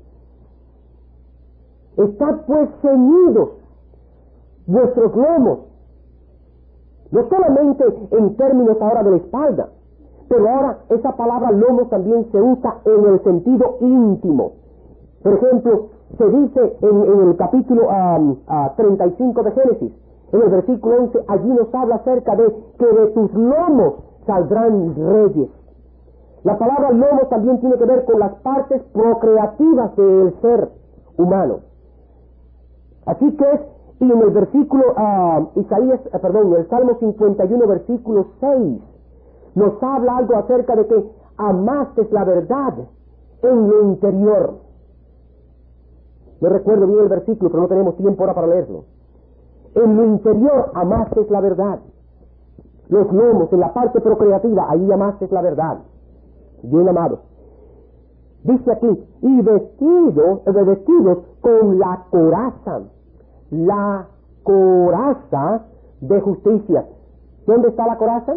Estad pues ceñidos vuestros lomos, no solamente en términos ahora de la espalda, pero ahora esa palabra lomos también se usa en el sentido íntimo. Por ejemplo, se dice en, en el capítulo um, uh, treinta y cinco de Génesis, en el versículo once, allí nos habla acerca de que de tus lomos saldrán reyes. La palabra lomo también tiene que ver con las partes procreativas del ser humano. Así que es, y en el versículo, uh, Isaías, uh, perdón, en el Salmo cincuenta y uno, versículo seis, nos habla algo acerca de que amaste la verdad en lo interior. No recuerdo bien el versículo, pero no tenemos tiempo ahora para leerlo. En lo interior amaste la verdad. Los lomos, en la parte procreativa, ahí amaste la verdad. Bien amados. Dice aquí, y vestidos, eh, vestidos con la coraza, la coraza de justicia. ¿Dónde está la coraza?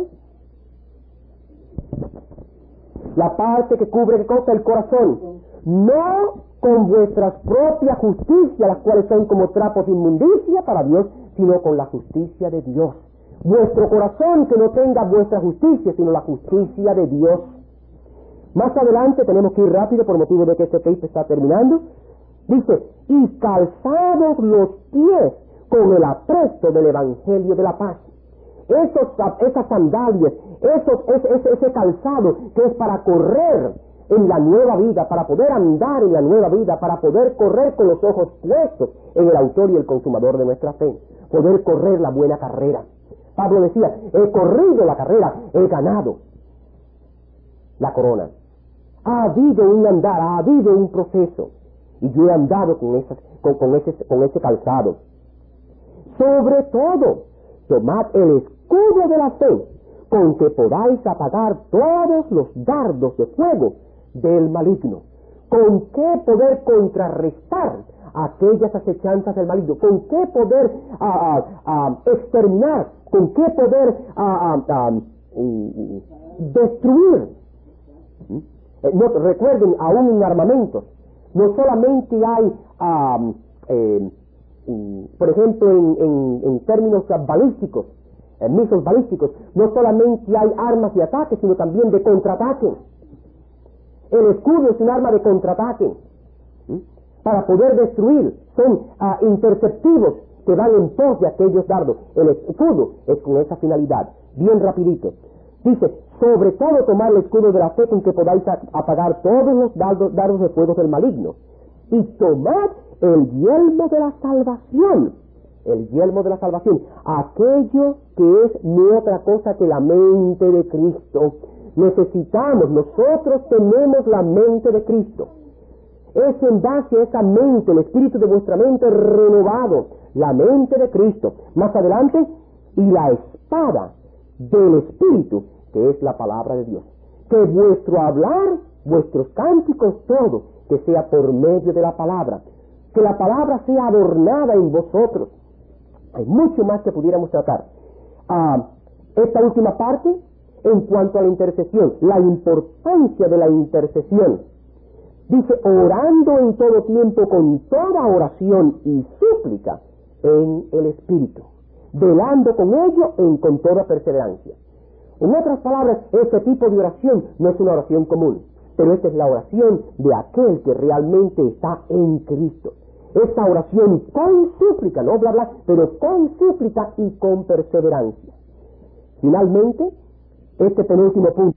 La parte que cubre, ¿qué cosa? El corazón. No con vuestras propias justicias, las cuales son como trapos de inmundicia para Dios, sino con la justicia de Dios. Vuestro corazón que no tenga vuestra justicia, sino la justicia de Dios. Más adelante, tenemos que ir rápido por motivo de que este texto está terminando, dice, y calzados los pies con el apresto del Evangelio de la paz. Esos, esas sandalias, esos, ese, ese calzado que es para correr en la nueva vida, para poder andar en la nueva vida, para poder correr con los ojos puestos en el autor y el consumador de nuestra fe, poder correr la buena carrera. Pablo decía, he corrido la carrera, he ganado la corona. Ha habido un andar, ha habido un proceso, y yo he andado con, esas, con, con, ese, con ese calzado. Sobre todo, tomad el escudo de la fe, con que podáis apagar todos los dardos de fuego del maligno. ¿Con qué poder contrarrestar aquellas acechanzas del maligno? ¿Con qué poder uh, uh, uh, exterminar? ¿Con qué poder uh, uh, uh, destruir? ¿Mm? Eh, no, recuerden, aún en armamentos, no solamente hay, uh, eh, um, por ejemplo, en, en, en términos uh, balísticos, en misiles balísticos, no solamente hay armas de ataque, sino también de contraataque. El escudo es un arma de contraataque, ¿sí? Para poder destruir, son uh, interceptivos que van en pos de aquellos dardos. El escudo es con esa finalidad. Bien rapidito. Dice, sobre todo tomar el escudo de la fe con que podáis apagar todos los dardos, dardos de fuego del maligno. Y tomad el yelmo de la salvación. El yelmo de la salvación. Aquello que es no otra cosa que la mente de Cristo. Necesitamos, nosotros tenemos la mente de Cristo. Es en base a esa mente, el espíritu de vuestra mente renovado, la mente de Cristo. Más adelante, y la espada del espíritu, que es la palabra de Dios. Que vuestro hablar, vuestros cánticos, todo, que sea por medio de la palabra. Que la palabra sea adornada en vosotros. Hay mucho más que pudiéramos tratar. Ah, esta última parte, en cuanto a la intercesión, la importancia de la intercesión. Dice, orando en todo tiempo con toda oración y súplica en el Espíritu, velando con ello en con toda perseverancia. En otras palabras, este tipo de oración no es una oración común, pero esta es la oración de aquel que realmente está en Cristo. Esta oración con súplica, no bla bla, pero con súplica y con perseverancia. Finalmente, este penúltimo punto.